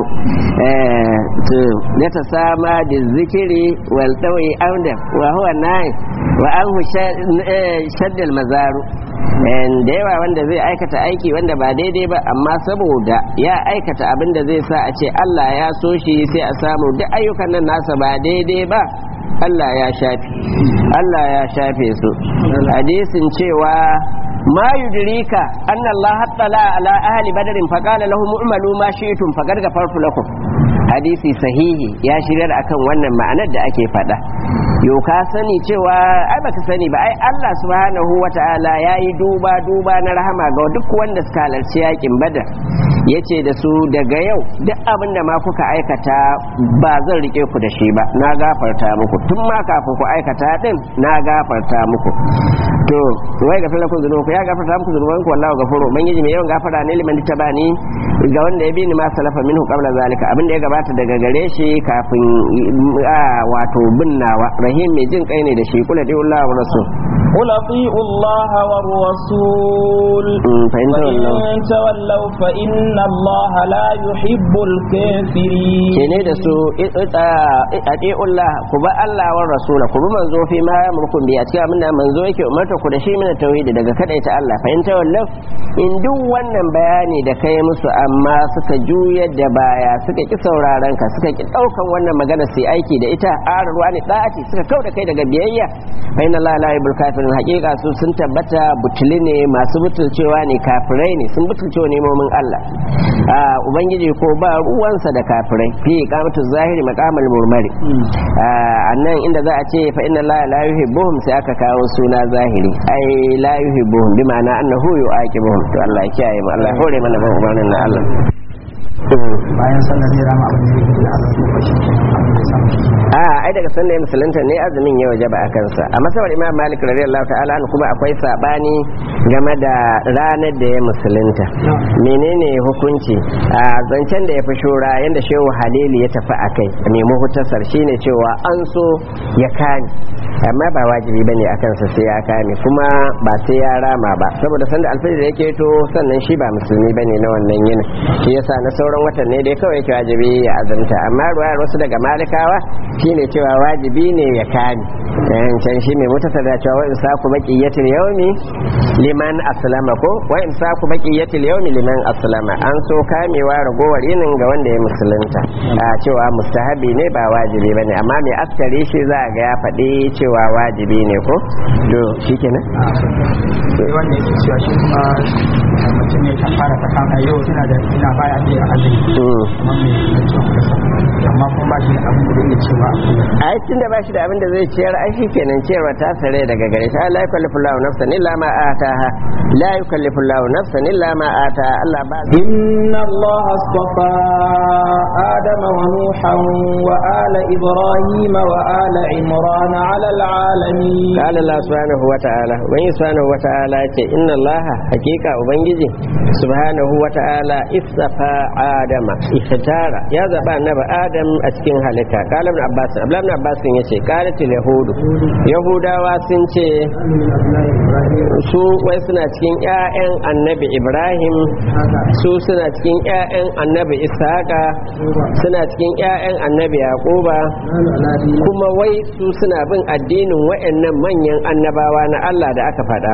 yatasama bizikri wal dawi awda wa huwa na'i wa an shaddal mazaru da yawa wanda zai aikata aiki wanda ba daidai ba amma saboda ya aikata abin da zai sa a ce Allah ya so shi sai a samu duk ayyukan nan nasa ba daidai ba Allah ya shafe su hadisin cewa ما يدريك أن الله اطلع على أهل بدر فقال لهم اعملوا ما شئتم فقد غفرت لكم hadisi sahihi ya shirar akan wannan ma'anar da ake faɗa yau ka sani cewa ai baka sani ba ai Allah subhanahu wata'ala yayi duba na rahama ga duk wanda suka halarci yakin badar yace da su daga yau duk abin da ma kuka aikata ba zan rike ku da shi ba na gafarta muku tun ma kafin ku aikata din na gafarta muku to wai ga fara ku zunubanku ya gafarta muku zunubanku wallahu gafuru ubangiji mai yawan gafara ne liman tabani ga wanda ya bi ni ma salafa minhu qabla zalika abin da ya gabata daga gare shi kafin wato binnawa rahim mai jin kai ne da shi kula da Allah wa rasul قل اطيعوا الله والرسول فإن تولوا فإن الله لا يحب الكافرين kene da su ati'ullah ku ba Allah wa rasula ku bi manzo fi ma yamrukum bi a cikin abin da manzo yake umarta ku da shi min tauhidi daga kadaita Allah fa in tawallau in duk wannan bayani da kai musu amma suka juyar da baya suka ki sauraron ka suka ki daukan wannan magana su aiki da ita arwa ne da'ati suka kauda kai daga biyayya fa inna Allah la yuhibbul kafirin haqiqa su sun tabbata butuli ne masu butulcewa ne kafirai ne sun butulcewa ne mu'min Allah ubangiji ko ba ruwansa da kafirai fi iqamatu zahiri maqamal murmari annan inda za a ce fa inna Allah la yuhibbuhum sai aka kawo suna zahiri ai la yuhibbuhum bi ma'ana annahu yu'aqibuhum to Allah ya kiyaye mu Allah ya hore mana ban umarnin na Allah bayan sallar zai rama abin da yake da azumi ko shi ai daga sallar musulunta ne azumin ya wajaba a kansa a masabar Imam Malik radiyallahu ta'ala kuma akwai sabani game da ranar da ya musulunta menene hukunci a zancen da ya fi shura yanda Shehu Halili ya tafi akai mai muhtasar shine cewa an so ya kame amma ba wajibi bane akan sa sai ya kame kuma ba sai ya rama ba saboda sanda alfajir da yake to sannan shi ba musulmi bane na wannan yinin shi yasa na sauran watan ne dai kawai yake wajibi ya azumta amma ruwayar wasu daga malikawa shine cewa wajibi ne ya kame can shi mai mutasar da cewa wa insaku baqiyatil yawmi liman aslama ko wa insaku baqiyatil yawmi liman aslama an so kamewa ragowar yinin ga wanda ya musulunta a cewa mustahabi ne ba wajibi bane amma mai askari shi za ga ya faɗi cewa wajibi ne ko to shikenan wanda yake cewa shi kuma mutum ne kan fara ta kan yau ina baya da azumi amma kuma ba shi da abin da zai cewa ai tun da ba shi da abin da zai ciyar ai shikenan ciyarwa ta sare daga gare shi la yukallifu Allahu nafsan illa ma ataha la yukallifu Allahu nafsan illa ma ataha Allah ba inna Allah astafa adama wa nuhan wa ala ibrahim wa ala imran ala alalamin qala Allah subhanahu wa ta'ala wani subhanahu wa ta'ala ce inna Allah hakika ubangiji subhanahu wa ta'ala istafa adama ikhtara ya zaba annabi adam a cikin halitta qala ibn abbas abdullah ibn abbas yace qalatul yahudu yahudawa sun ce su wai suna cikin ƴaƴan annabi ibrahim su suna cikin ƴaƴan annabi ishaqa suna cikin ƴaƴan annabi yaquba kuma wai su suna bin addinin wayannan manyan annabawa na Allah da aka faɗa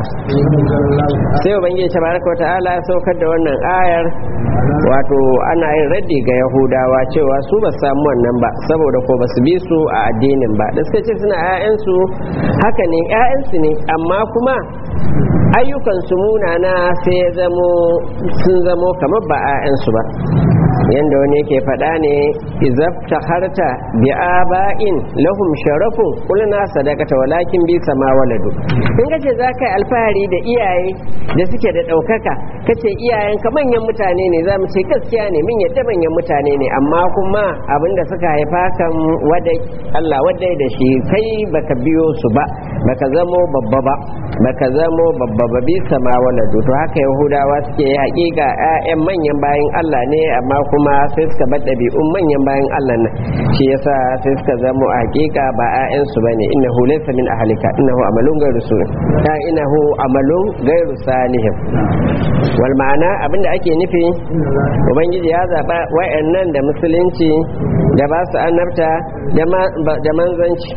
sai ubangiji tabaraka wa ta'ala ya saukar da wannan ayar wato ana yin raddi ga yahudawa cewa su ba samu wannan ba saboda ko ba su bi su a addinin ba da suka ce suna 'ya'yansu haka ne 'ya'yansu ne amma kuma ayyukansu munana sai ya sun zamo kamar ba 'ya'yansu ba yanda wani yake faɗa ne izabta harta bi aba'in lahum sharafun qulna sadaqata walakin bi sama waladu in kace za ka yi alfahari da iyaye da suke da ɗaukaka kace iyayen ka manyan mutane ne za mu ce gaskiya ne min yadda manyan mutane ne amma kuma abinda suka haifa kan wadai Allah wadai da shi kai baka biyo su ba baka zamo babba ba baka zamo babba ba bi sama waladu to haka yahudawa suke haƙiƙa ƴaƴan manyan bayin Allah ne amma kuma sai suka bar ɗabi'un manyan bayan Allah nan shi yasa sai suka zamo a hakika ba 'ya'yansu bane innahu laysa min ahlika innahu amalun ghayru salih ta innahu amalun ghayru salih wal ma'ana abinda ake nufi ubangiji ya zaba wayannan da musulunci da ba su annabta da manzanci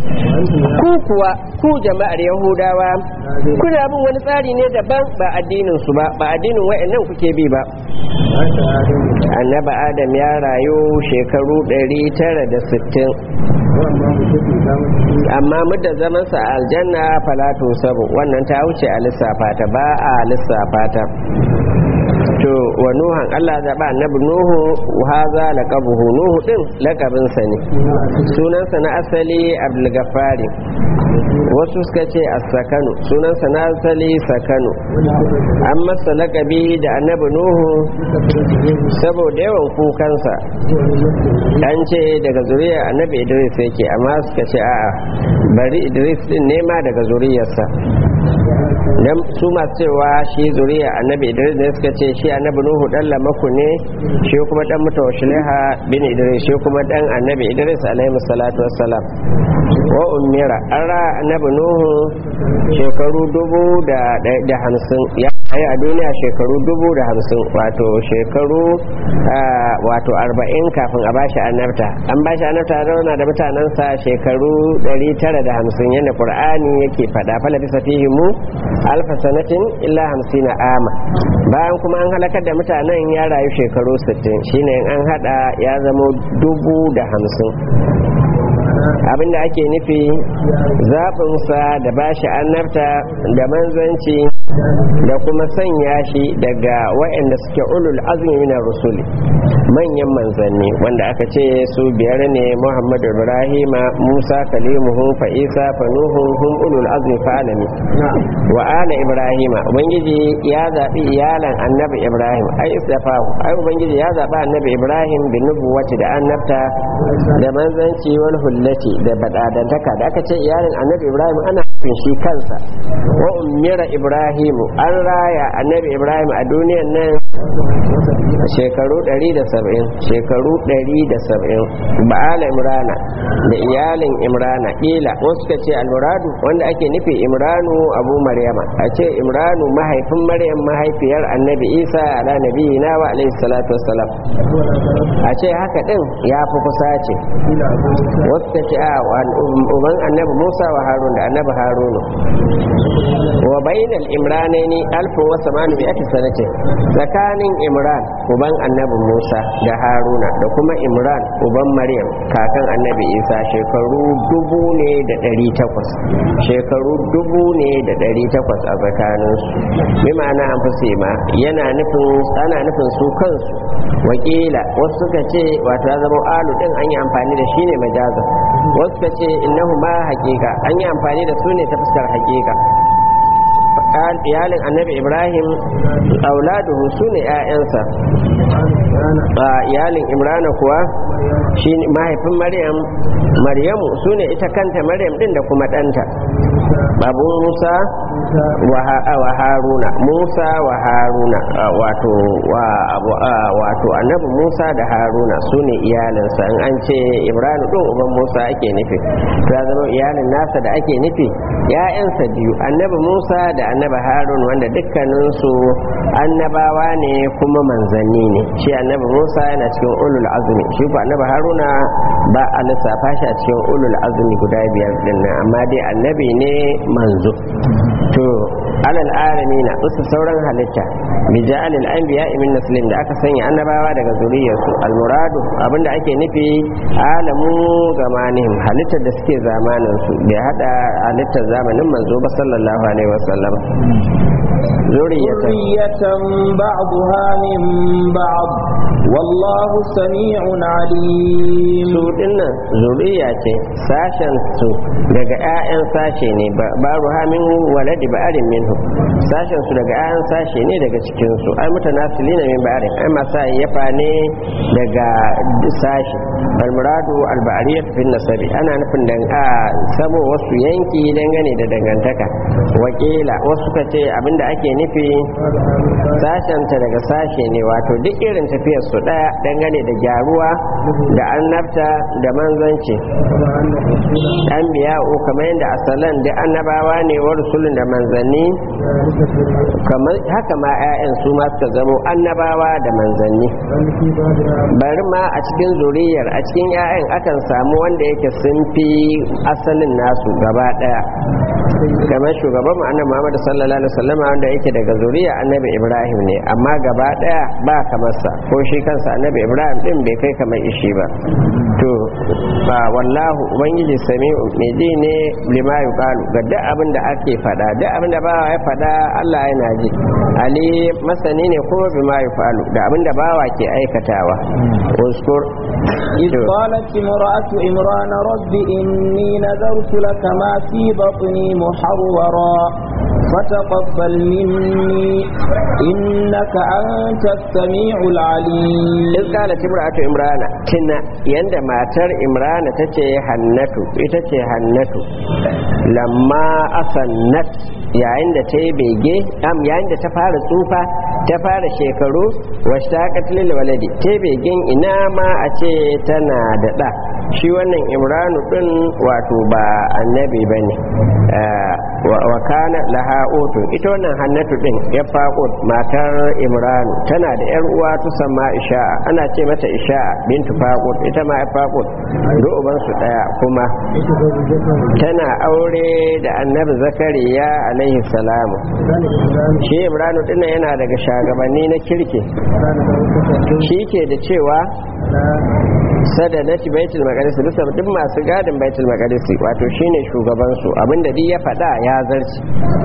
ku jama'ar yahudawa kuna bin wani tsari ne daban ba addinin su ba addinin wayannan kuke bi ba annabi adam ya rayu shekaru 960 amma mudda zamansa a aljanna falatu sabu wannan ta wuce a lissafa ta ba a lissafa ta to wa nuhan Allah zaba annabi nuhu haza laqabuhu nuhu din laqabin sa ne sunansa na asali abdul gaffari wasu suka ce as-sakanu sunansa na asali sakanu an masa laqabi da annabi nuhu saboda yawan kukansa an ce daga zuriya annabi idris yake amma suka ce a'a bari idris din ne ma daga zuriyarsa dan su masu cewa shi zuriya annabi Idris ne suka ce shi annabi Nuhu dan Lamaku ne shi kuma dan Mutawashiliha bin Idris shi kuma dan annabi Idris alaihi salatu wassalam wa ummira ara annabi Nuhu shekaru 50 ya yi a duniya shekaru 50 wato shekaru wato 40 kafin a bashi annabta an bashi annabta zauna da mutanensa shekaru 950 yadda Qur'ani yake faɗa fala bisa fihimu alfa sanatin illa 50 ama bayan kuma an halakar da mutanen ya rayu shekaru 60 shine an hada ya zama 50 abinda ake nufi zaɓinsa da bashi annabta da manzanci da kuma sanya shi daga waɗanda suke ulul azmi minar rusuli manyan manzanni wanda aka ce su biyar ne Muhammadu Ibrahima Musa kalimuhu fa Isa fa Nuhu hum ulul azmi fa alami wa ala Ibrahima ubangiji ya zaɓi iyalan annabi Ibrahim ai istafahu ai ubangiji ya zaɓi annabi Ibrahim bin nubuwati da annabta da manzanci wal hullati da badadantaka da aka ce iyalin annabi Ibrahim ana nufin shi kansa wa ummira Ibrahim an raya annabi Ibrahim a duniyan nan shekaru 170 ba'ala Imrana da iyalin Imrana kila wasu ka ce almuradu wanda ake nufi Imranu abu Maryama a ce Imranu mahaifin Maryam mahaifiyar annabi Isa ala nabiyina wa alaihi salatu wassalam a ce haka din ya fi kusa ce wasu ka ce uban annabi Musa wa Harun da annabi Harunu wa bainal imranaini 1800 sanatin tsakanin Imran uban annabi Musa da Haruna da kuma Imran uban Maryam kakan annabi Isa shekaru 1800 shekaru 1800 a tsakanin su bi ma'ana an fi ma yana nufin ana nufin su kansu wakila wasu suka ce wato ya zama alu din an yi amfani da shi ne majaza wasu suka ce innahu ma haqiqa an yi amfani da su ne ta fuskar haqiqa iyalin annabi Ibrahim auladuhu su ne 'ya'yansa iyalin Imrana kuwa shi mahaifin Maryamu su ne ita kanta Maryam din da kuma ɗanta babu Musa wa Haruna Musa wa Haruna wato annabi Musa da Haruna su ne iyalinsa in an ce Ibrahim ɗin uban Musa ake nufi ta zama iyalin nasa da ake nufi 'ya'yansa biyu annabi Musa da annabi Harun wanda dukkaninsu annabawa ne kuma manzanni ne shi annabi Musa yana cikin ulul azmi shi ko annabi Haruna ba a lissafa shi a cikin ulul azmi guda biyar din nan amma dai annabi ne manzo to alal alamina usu sauran halitta bi ja'alil anbiya min naslin da aka sanya annabawa daga zuriyarsu almuradu abinda ake nufi alamu zamanihim halittar da suke zamanin su bai hada halittar zamanin manzo ba sallallahu alaihi wasallam zuriyatan ba'daha min ba'd wallahu sami'un alim su dinnan zuriya ce sashen su daga ƴaƴan sashe ne ba ruhamin waladi ba'arin minhu sashen su daga ƴaƴan sashe ne daga cikin su ai mutanasilina min ba'arin ai masa yafa ne daga sashe almuradu alba'ariyat fi nasabi ana nufin dan samo wasu yanki dangane da dangantaka wakila wasu ka ce abinda ake nufi sashenta daga sashe ne wato duk irin tafiyar su daya dangane da gyaruwa da annabta da manzanci an biya kamar yadda asalan da annabawa ne wa rusulun da manzanni kamar haka ma 'ya'yan su ma suka zamo annabawa da manzanni bari ma a cikin zuriyar a cikin 'ya'yan akan samu wanda yake sun fi asalin nasu gaba daya kamar shugaban mu annabi Muhammad sallallahu alaihi wasallam wanda yake daga zuriya annabi Ibrahim ne amma gaba daya ba kamar sa ko shi kansa annabi Ibrahim din bai kai kamar ishi ba to wallahu ubangiji sami'u mai ji ne lima yuqalu ga duk abin da ake fada duk abin da bawa ya fada Allah yana ji ali masani ne ko bima yuqalu da abin da bawa ke aikatawa uskur إذ قالت امرأة عمران رب إني نذرت لك ما في بطني محررا فتقبل مني إنك أنت السميع العليم. إذ قالت امرأة عمران كنا يند ماتر عمران تتي حنة إتتي حنة لما أصنت yayin da ta yi bege yayin da ta fara tsufa ta fara shekaru wasu ta katilil waladi ta yi begen ina ma a ce tana da ɗa shi wannan imranu ɗin wato ba annabi ba ne wa kana laha utun ita wannan hannatu ɗin ya faƙo matar imranu tana da yar uwa tusamma isha'a ana ce mata isha'a bintu faƙo ita ma ya faƙo da ubansu ɗaya kuma tana aure da annabi zakariya alaihi salamu shi imranu dinnan yana daga shagabanni na kirki shi ke da cewa sadanati baitul maqdis bisa duk masu gadin baitul maqdis wato shine shugaban su abinda duk ya fada ya zarce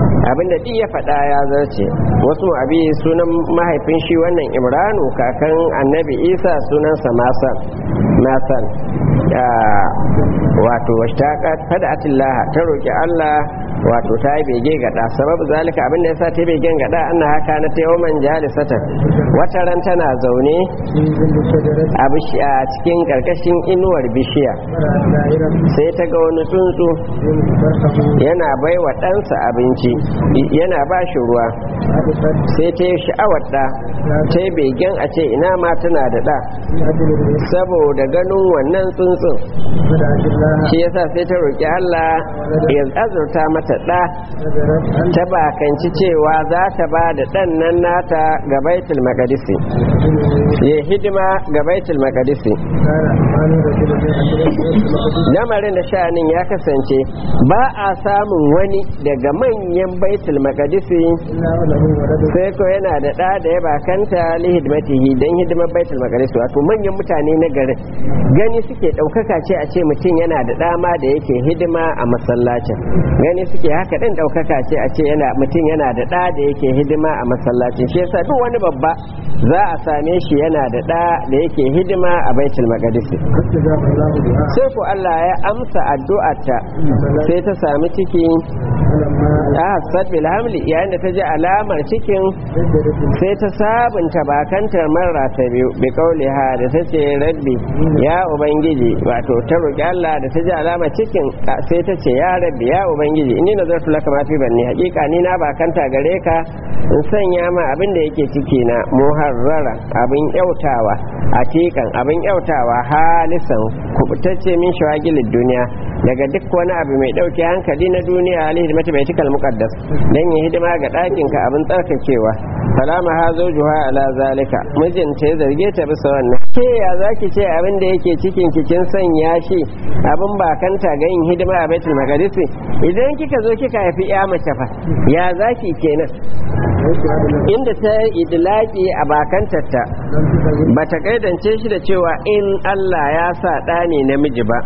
wasu abi sunan mahaifin shi wannan imranu kakan annabi isa sunansa masan wato washtaqat fada'atillah ta roki Allah wato ta yi bege gada sababu zalika abin da yasa ta yi begen gada ana haka na ta yawman jalisatan wata ran tana zaune a cikin karkashin inuwar bishiya sai ta ga wani tsuntsu yana bai wa ɗansa abinci yana ba shi ruwa sai ta yi sha'awar ɗa ta yi begen a ce ina ma tana da ɗa saboda ganin wannan tsuntsun shi yasa sai ta roƙi Allah ya azurta mata ɗa ta bakanci cewa za ta ba da ɗan nan nata ga baitul maqdisi ya hidima ga baitul maqdisi lamarin da sha'anin ya kasance ba a samun wani daga manyan baitul maqdisi sai ko yana da ɗa da ya bakanta li hidimatihi dan hidimar baitul maqdisi wato manyan mutane na garin gani suke ɗaukaka ce a ce mutum yana da dama da yake hidima a masallacin gani suke haka ɗin ɗaukaka ce a ce mutum yana da ɗa da yake hidima a masallacin shi yasa duk wani babba za a same shi yana da ɗa da yake hidima a baitul maqdis sai ko Allah ya amsa addu'arta sai ta sami ciki hasad bil hamli yayin da ta ji alamar cikin sai ta sabunta bakantar marra ta biyu bi kauliha da ta ce rabbi ya ubangiji wato ta roki Allah da ta ji alamar cikin sai ta ce ya rabbi ya ubangiji inni nazartu laka ma fi banni hakika ni na bakanta gare ka in sanya ma abin da yake ciki na muharrara abin yautawa atikan abin yautawa halisan kubutacce min shawagilid duniya daga duk wani abu mai dauke hankali na duniya alaihi mata bai tikal muqaddas dan yi hidima ga dakin ka abin tsarkakewa salama hazo juha ala zalika mijinta ya zarge ta bisa wannan ke ya zaki ce abin da yake cikin kin sanya shi abin bakanta ga yin hidima a baitul maqdis idan kika zo kika haifi ya mace fa ya zaki kenan inda ta idlaki a bakantarta ba ta kaidance shi da cewa in Allah ya sa ɗa ne namiji ba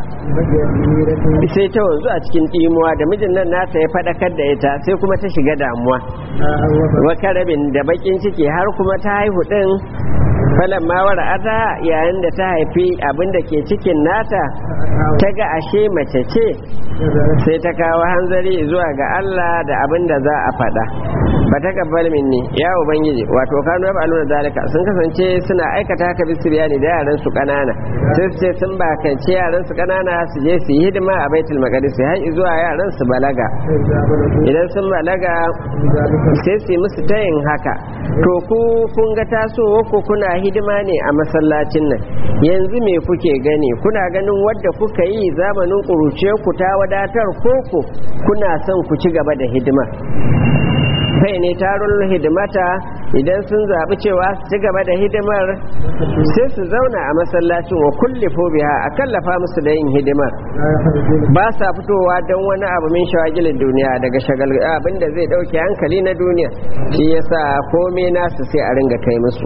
sai ta wanzu a cikin ɗimuwa da mijin nan nata ya faɗakar da ita sai kuma ta shiga damuwa wakarabin da bakin ciki har kuma ta haihu ɗin falan ma wara'ata yayin da ta haifi abin da ke cikin nata ta ga ashe mace ce sai ta kawo hanzari zuwa ga Allah da abin da za a faɗa ba ta kabbal minni ya ubangiji wato kanu ya ba'alu da zalika sun kasance suna aikata haka bisiriyani da yaran su kanana sai su ce sun bakance yaran su kanana su je su yi hidima a baitul maqdis har zuwa yaran su balaga idan sun balaga sai su yi musu tayin haka to ku kun ga tasowa ko kuna hidima ne a masallacin nan yanzu me kuke gani kuna ganin wadda kuka yi zamanin kuruciyar ku ta wadatar koko kuna son ku ci gaba da hidima kai ne tarun hidimata idan sun zaɓi cewa su ci gaba da hidimar sai su zauna a masallacin wa kullifo biha a kallafa musu da yin hidimar ba sa fitowa don wani abu min shawagilin duniya daga shagal abin da zai ɗauke hankali na duniya shi yasa komai nasu sai a ringa kai musu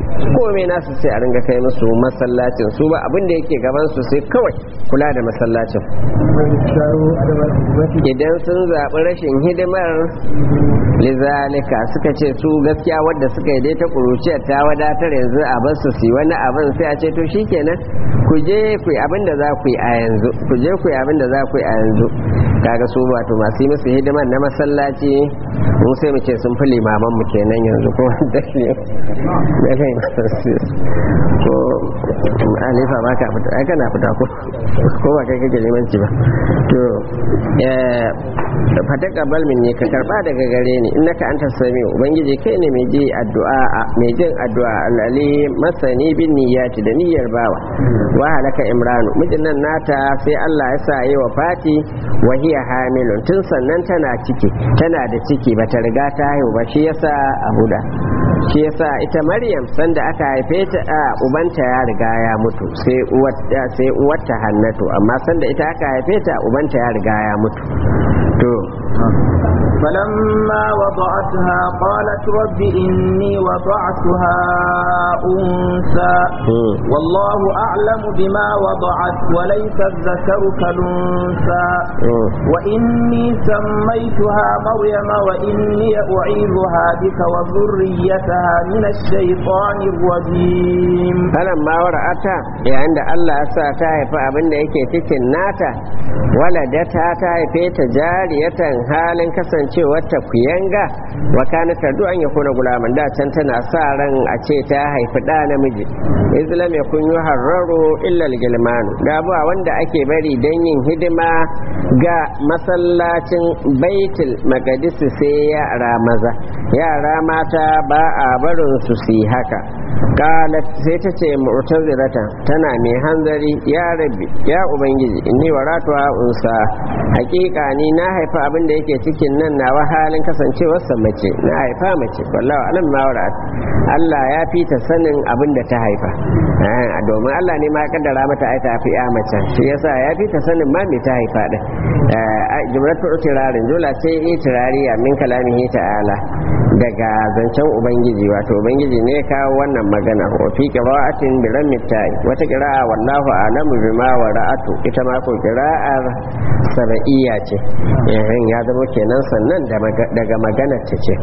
masallacin su ba abin da yake gaban su sai kawai kula da masallacin idan sun zaɓi rashin hidimar lizalika suka ce su gaskiya wadda suka yi dai ta kuruciyar ta wadatar yanzu a bar su si wani abin sai a ce to shikenan ku je ku yi abin da za ku yi a yanzu kaga su wato masu yi musu hidiman na masallaci mu sai mu ce sun fi limaman mu kenan yanzu ko ko alifa ba ka fita ai kana fita ko ba kai kake limanci ba to fataqabbal minni ka karba daga gare ni innaka antas sami ubangiji kai ne mai ji addu'a mai jin addu'a alali masani bin niyyati da niyyar bawa wa halaka imranu mijin nan nata sai Allah ya sa yi wa fati wa hiya hamilun tun sannan tana da ciki bata riga ta haihu ba shi yasa abuda shi yasa ita Maryam sanda aka haife ta ubanta ya riga ya mutu sai uwarta Hannatu amma sanda ita aka haife ta ubanta ya riga ya mutu to فلما وضعتها قالت رب إني وضعتها أنثى والله أعلم بما وضعت وليس الذكر كالأنثى وإني سميتها مريم وإني أعيذها بك وذريتها من الشيطان الرجيم فلما ورأتها عند الله ساتها فأبن يكي تكن ناتا ولدتها تايفيت جارية حال كسن cewa ta kuyanga wa kana tardu an yakuna gulaman da can tana sa ran a ce ta haifi da namiji islam ya kun yi hararo illa gilmanu da ba wanda ake bari dan yin hidima ga masallacin baitul maqdis sai yara maza yara mata ba a barin su su haka qalat sai ta ce mu'tazirata tana mai hanzari ya rabbi ya ubangiji inni waratuha unsa hakika ni na haifa abin da yake cikin nan nawa halin kasancewar sa mace na haifa mace wallahi alam ma warat Allah ya fi ta sanin abin da ta haifa domin Allah ne ma ya kaddara mata ai ta fi ya mace shi yasa ya fi ta sanin ma me ta haifa din jumlatu utirarin jula ce itirariya min kalamihi ta'ala daga zancen ubangiji wato ubangiji ne kawo wannan magana wa fi qira'atin bi rammitai wata qira'a wallahu a'lamu bima wara'atu ita ma ko qira'ar sab'iyya ce ya zama kenan sannan daga maganar ta ce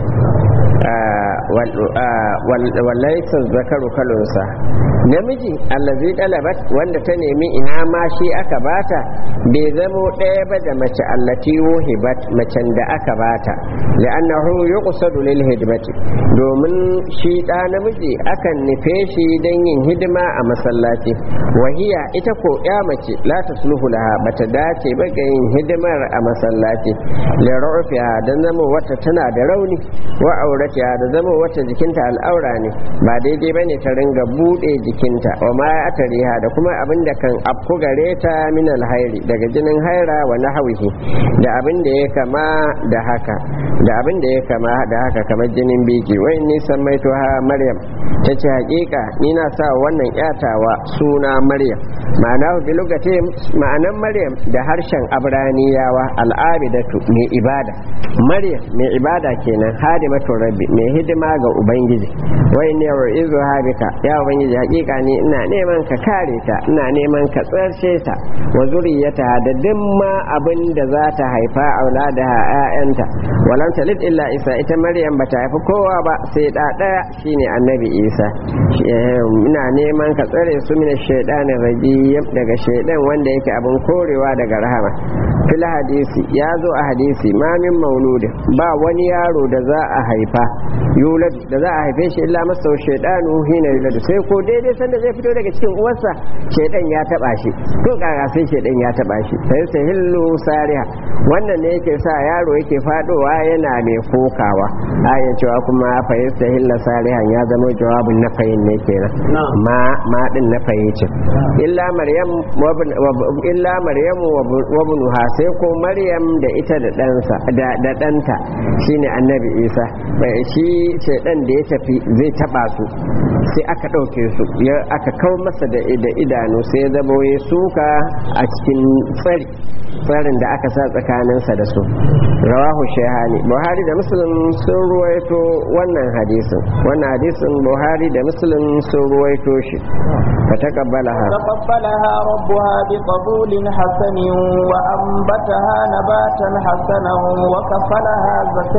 wallaisa zakaru kalunsa namiji allazi dalabat wanda ta nemi ina ma shi aka bata bai zamo ɗaya ba da mace allati wuhibat macen da aka bata li'annahu yuqsadu lil hidmati domin shi da namiji akan nufe shi dan yin hidima a masallaci wahiya ita ko ya mace la tasluhu laha bata dace ba ga yin hidimar a masallaci li rufiha dan zama wata tana da rauni wa auratiha da zama wata jikinta al'aura ne ba daidai bane ta ringa bude jikinta wa ma ya tariha da kuma abin da kan afku gare ta min alhairi daga jinin haira wa nahwihi da abin da ya kama da haka da abin da ya kama da haka kamar jinin biki wai ni san maito ha Maryam tace hakika ni na sa wannan yatawa suna Maryam ma'ana bi lugati ma'anan Maryam da harshen Abraniyawa al'abidatu mai ibada Maryam mai ibada kenan hadimatu rabbi mai hidima ga ubangiji wai ne wa izu habika ya ubangiji hakika ni ina neman ka kare ta ina neman ka tsarshe ta wa zuriyata da dimma abin da za ta haifa auladaha ƴaƴanta walam talid illa isa ita Maryam bata haifi kowa ba sai da daya shine annabi Isa ina neman ka tsare su min shaydanin rajim daga shaydan wanda yake abin korewa daga rahama fil hadisi ya zo a hadisi ma min mauludin ba wani yaro da za a haifa yulad da za a haife shi illa masa shaydanu hina yulad sai ko daidai sanda zai fito daga cikin uwarsa shaydan ya taba shi ko kaga sai shaydan ya taba shi sai sahillu sariha wannan ne yake sa yaro yake fadowa yana mai kokawa aya cewa kuma fa yastahilla sarihan ya zama jawabin na fayin ne kenan ma din na fayi ce illa maryam wa ibnuha sai ko maryam da ita da ɗansa da ɗanta shine annabi isa shi shaidan da ya tafi zai taba su sai aka ɗauke su aka kawo masa da idanu sai ya zama ya suka a cikin tsarin da aka sa tsakaninsa da su rawahu shaykhani buhari da muslim sun ruwaito wannan hadisin buhari da muslim sun ruwaito shi fataqabbalaha rabbuha biqabulin hasanin wa anbataha nabatan hasanan wa kafalaha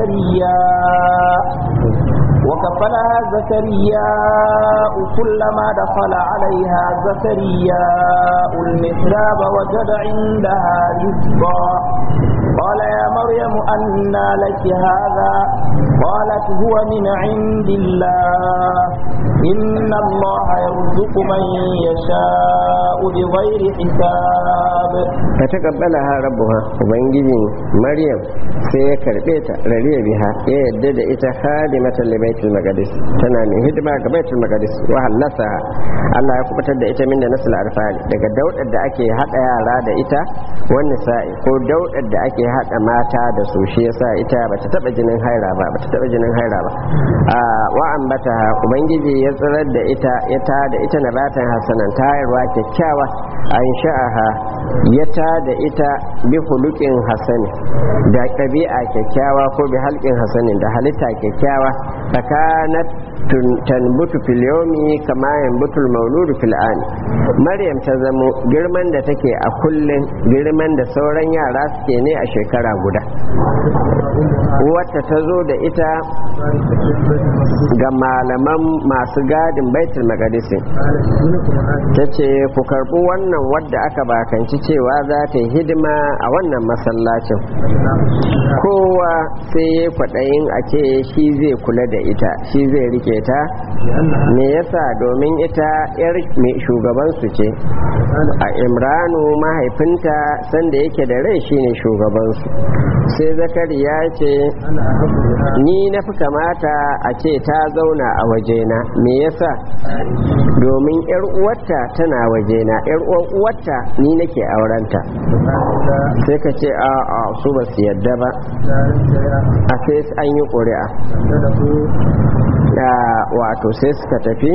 zakariya كلما دخل عليها زكريا المحراب وجد عندها رزقا قال يا مريم أنى لك هذا قالت هو من عند الله إن الله يرزق من يشاء بغير حساب. فتقبلها ربها وبنجي مريم sai ya karbe ta rariya biha ya yadda da ita khadimatan li baitul maqdis tana mai hidima ga baitul maqdis wa halasa Allah ya kubutar da ita min da nasul arfali daga daudar da ake hada yara da ita wannan sa'i ko daudar da ake hada mata da su shi yasa ita bata taba jinin haira ba wa ambata ubangiji ya tsirar da ita ya ta da ita nabatan hasanan tayarwa kyakkyawa an sha'aha ya ta da ita bi hulukin hasani da ɗabi'a kyakkyawa ko bi halƙin hasanin da halitta kyakkyawa takanat tanbutu fil yawmi kama yanbutul mauludu fil ani maryam ta zamo girman da take a kullun girman da sauran yara suke ne a shekara guda wata ta zo da ita ga malaman masu gadin baitul maqdis ta ce ku karɓi wannan wadda aka bakanci cewa za ta yi hidima a wannan masallacin kowa sai ya kwaɗayin a ce shi zai kula da ita shi zai rike ta me yasa domin ita yar shugabansu ce a imranu mahaifinta sanda yake da rai shine shugabansu sai zakariya ce ni na fi kamata a ce ta zauna a wajena me yasa domin yar uwarta tana wajena yar uwarta ni nake aurenta sai ka ce a su ba su yadda ba a sai an yi ƙuri'a wato sai suka tafi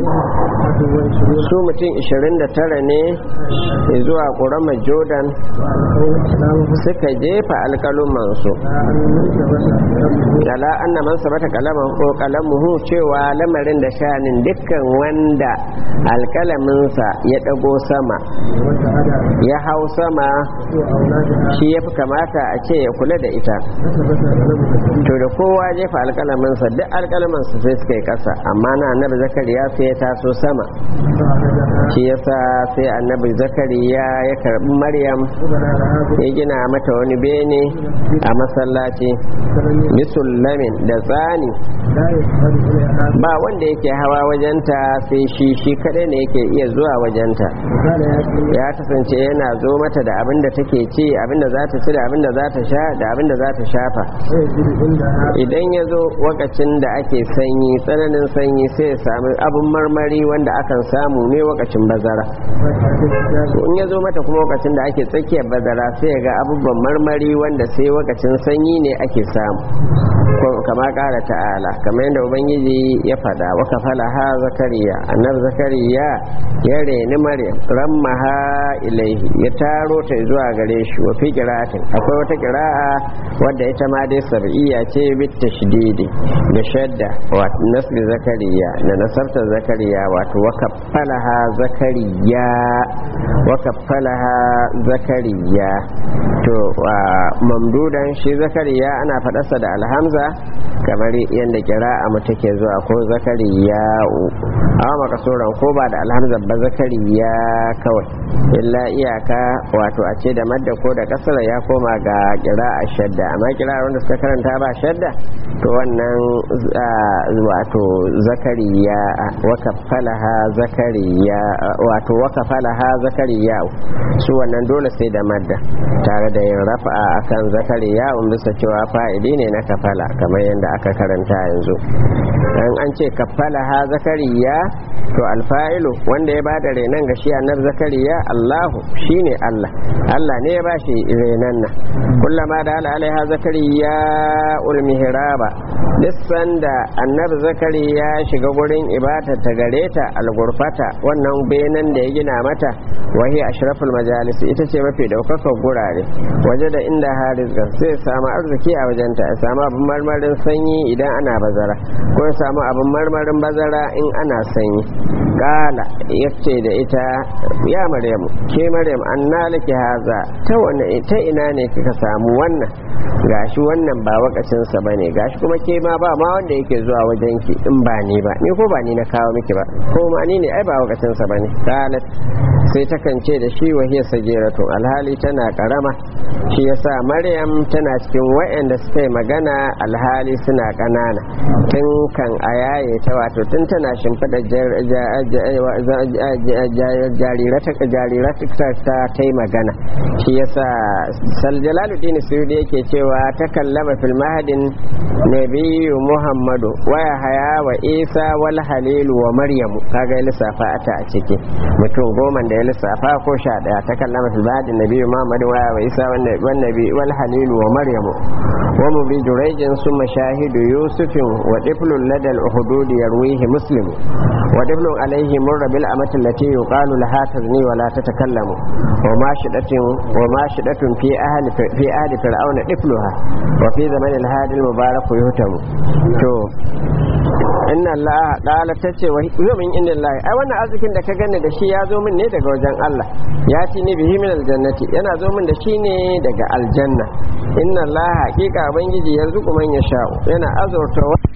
su mutum 29 ne zuwa ƙuramar jordan suka jefa alƙalumansu ala anna man sabata kalaman ko kalamuhu cewa lamarin da shanin dukkan wanda alƙalaminsa ya ɗago sama ya hau sama shi ya fi kamata a ce ya kula da ita to da kowa jefa alƙalaminsa duk alƙalamansa sai suka yi ƙasa amma na annabi zakariya sai ya taso sama shi yasa sai annabi zakariya ya karbi maryam ya gina mata wani bene a masallaci bisullamin da tsani ba wanda yake hawa wajenta sai shi kadai ne yake iya zuwa wajenta ya kasance yana zo mata da abin da take ci abin da za ta ci da abin da za ta sha da abin da za ta shafa idan ya zo wakacin da ake sanyi tsananin sanyi sai ya sami abin marmari wanda akan samu ne wakacin bazara in ya zo mata kuma wakacin da ake tsakiyar bazara sai ya ga abubuwan marmari wanda sai wakacin sanyi ne ake samu kama kara ta'ala kamar yadda ubangiji ya fada wa kafala ha zakariya annabi zakariya ya reni maryam rammaha ilaihi ya taro ta zuwa gare shi wa fi qira'atin akwai wata qira'a wadda ita ma dai sab'iyya ce bit tashdidi da shadda wa nasbi zakariya da nasabta zakariya wato wa kafalaha zakariya to mamdudan shi zakariya ana fadarsa da alhamza kamar yadda kira'a mu take zuwa ko zakariya amma makasuran ko ba da alhamza ba zakariya kawai illa iyaka wato a ce da madda ko da kasara ya koma ga kira'a shadda amma kira'a wanda suka karanta ba shadda to wannan wato zakariya wakafalaha zakariya su wannan dole sai da madda tare da yin rafa'a akan zakariya bisa cewa fa'idi ne na kafala kamar yadda aka karanta yanzu dan an ce kafalaha zakariya to alfa'ilu wanda ya bada renan ga shi annabi zakariya Allahu shine Allah ne ya bashi renan nan kullama da alaiha zakariya ulmihraba duk sanda annabi zakariya shiga gurin ibada ta gare ta algurfata wannan benan da ya gina mata wahi ashraful majalis ita ce mafi daukakar gurare waje da inda harizga sai samu arziki a wajenta ya samu abin marmarin sanyi idan ana bazara ko ya samu abin marmarin bazara in ana sanyi kala yace da ita ya maryamu ke maryam anna laki haza ta ina ne kika samu wannan gashi wannan ba wakacin sa bane gashi kuma ke ma ba ma wanda yake zuwa wajenki in ba ni ba ni ko ba ni na kawo miki ba ko ma ni ne ai ba wakacin sa bane kalat sai ta kance da shi wahiyar sajeratu alhali tana karama shi yasa Maryam tana cikin waɗanda suka yi magana alhali suna ƙanana tun kan ayaye ta wato tun tana shimfiɗa jarirata ta yi magana shi yasa Jalaluddin Suyuti yake cewa ta kallama fil mahadin nabiyyu Muhammadu wa Yahaya wa Isa wal Halilu wa Maryamu kaga lissafa ata a ciki mutum goma da ya lissafa ko 11 ta kallama fil mahadin nabiyyu Muhammadu wa Isa wan nabi wal Halilu wa Maryamu wa mubi jurayjin summa shahidu Yusufin wa diflul ladal uhudud yarwihi Muslim wa diflun alayhi murra bil amati allati yuqalu laha tazni wa la tatakallamu wa ma shidatun fi ahli fir'auna difluha wa fi zaman al-hadi al-mubarak yuhtamu to inna Allah qala tace wa min inna Allah ai wannan arzikin da ka gane da shi ya zo min ne daga wajen Allah ya ci ni bihi min aljannati yana zo min da shi ne daga aljanna inna Allah haqiqa ubangiji yanzu kuma ya sha'u yana azurta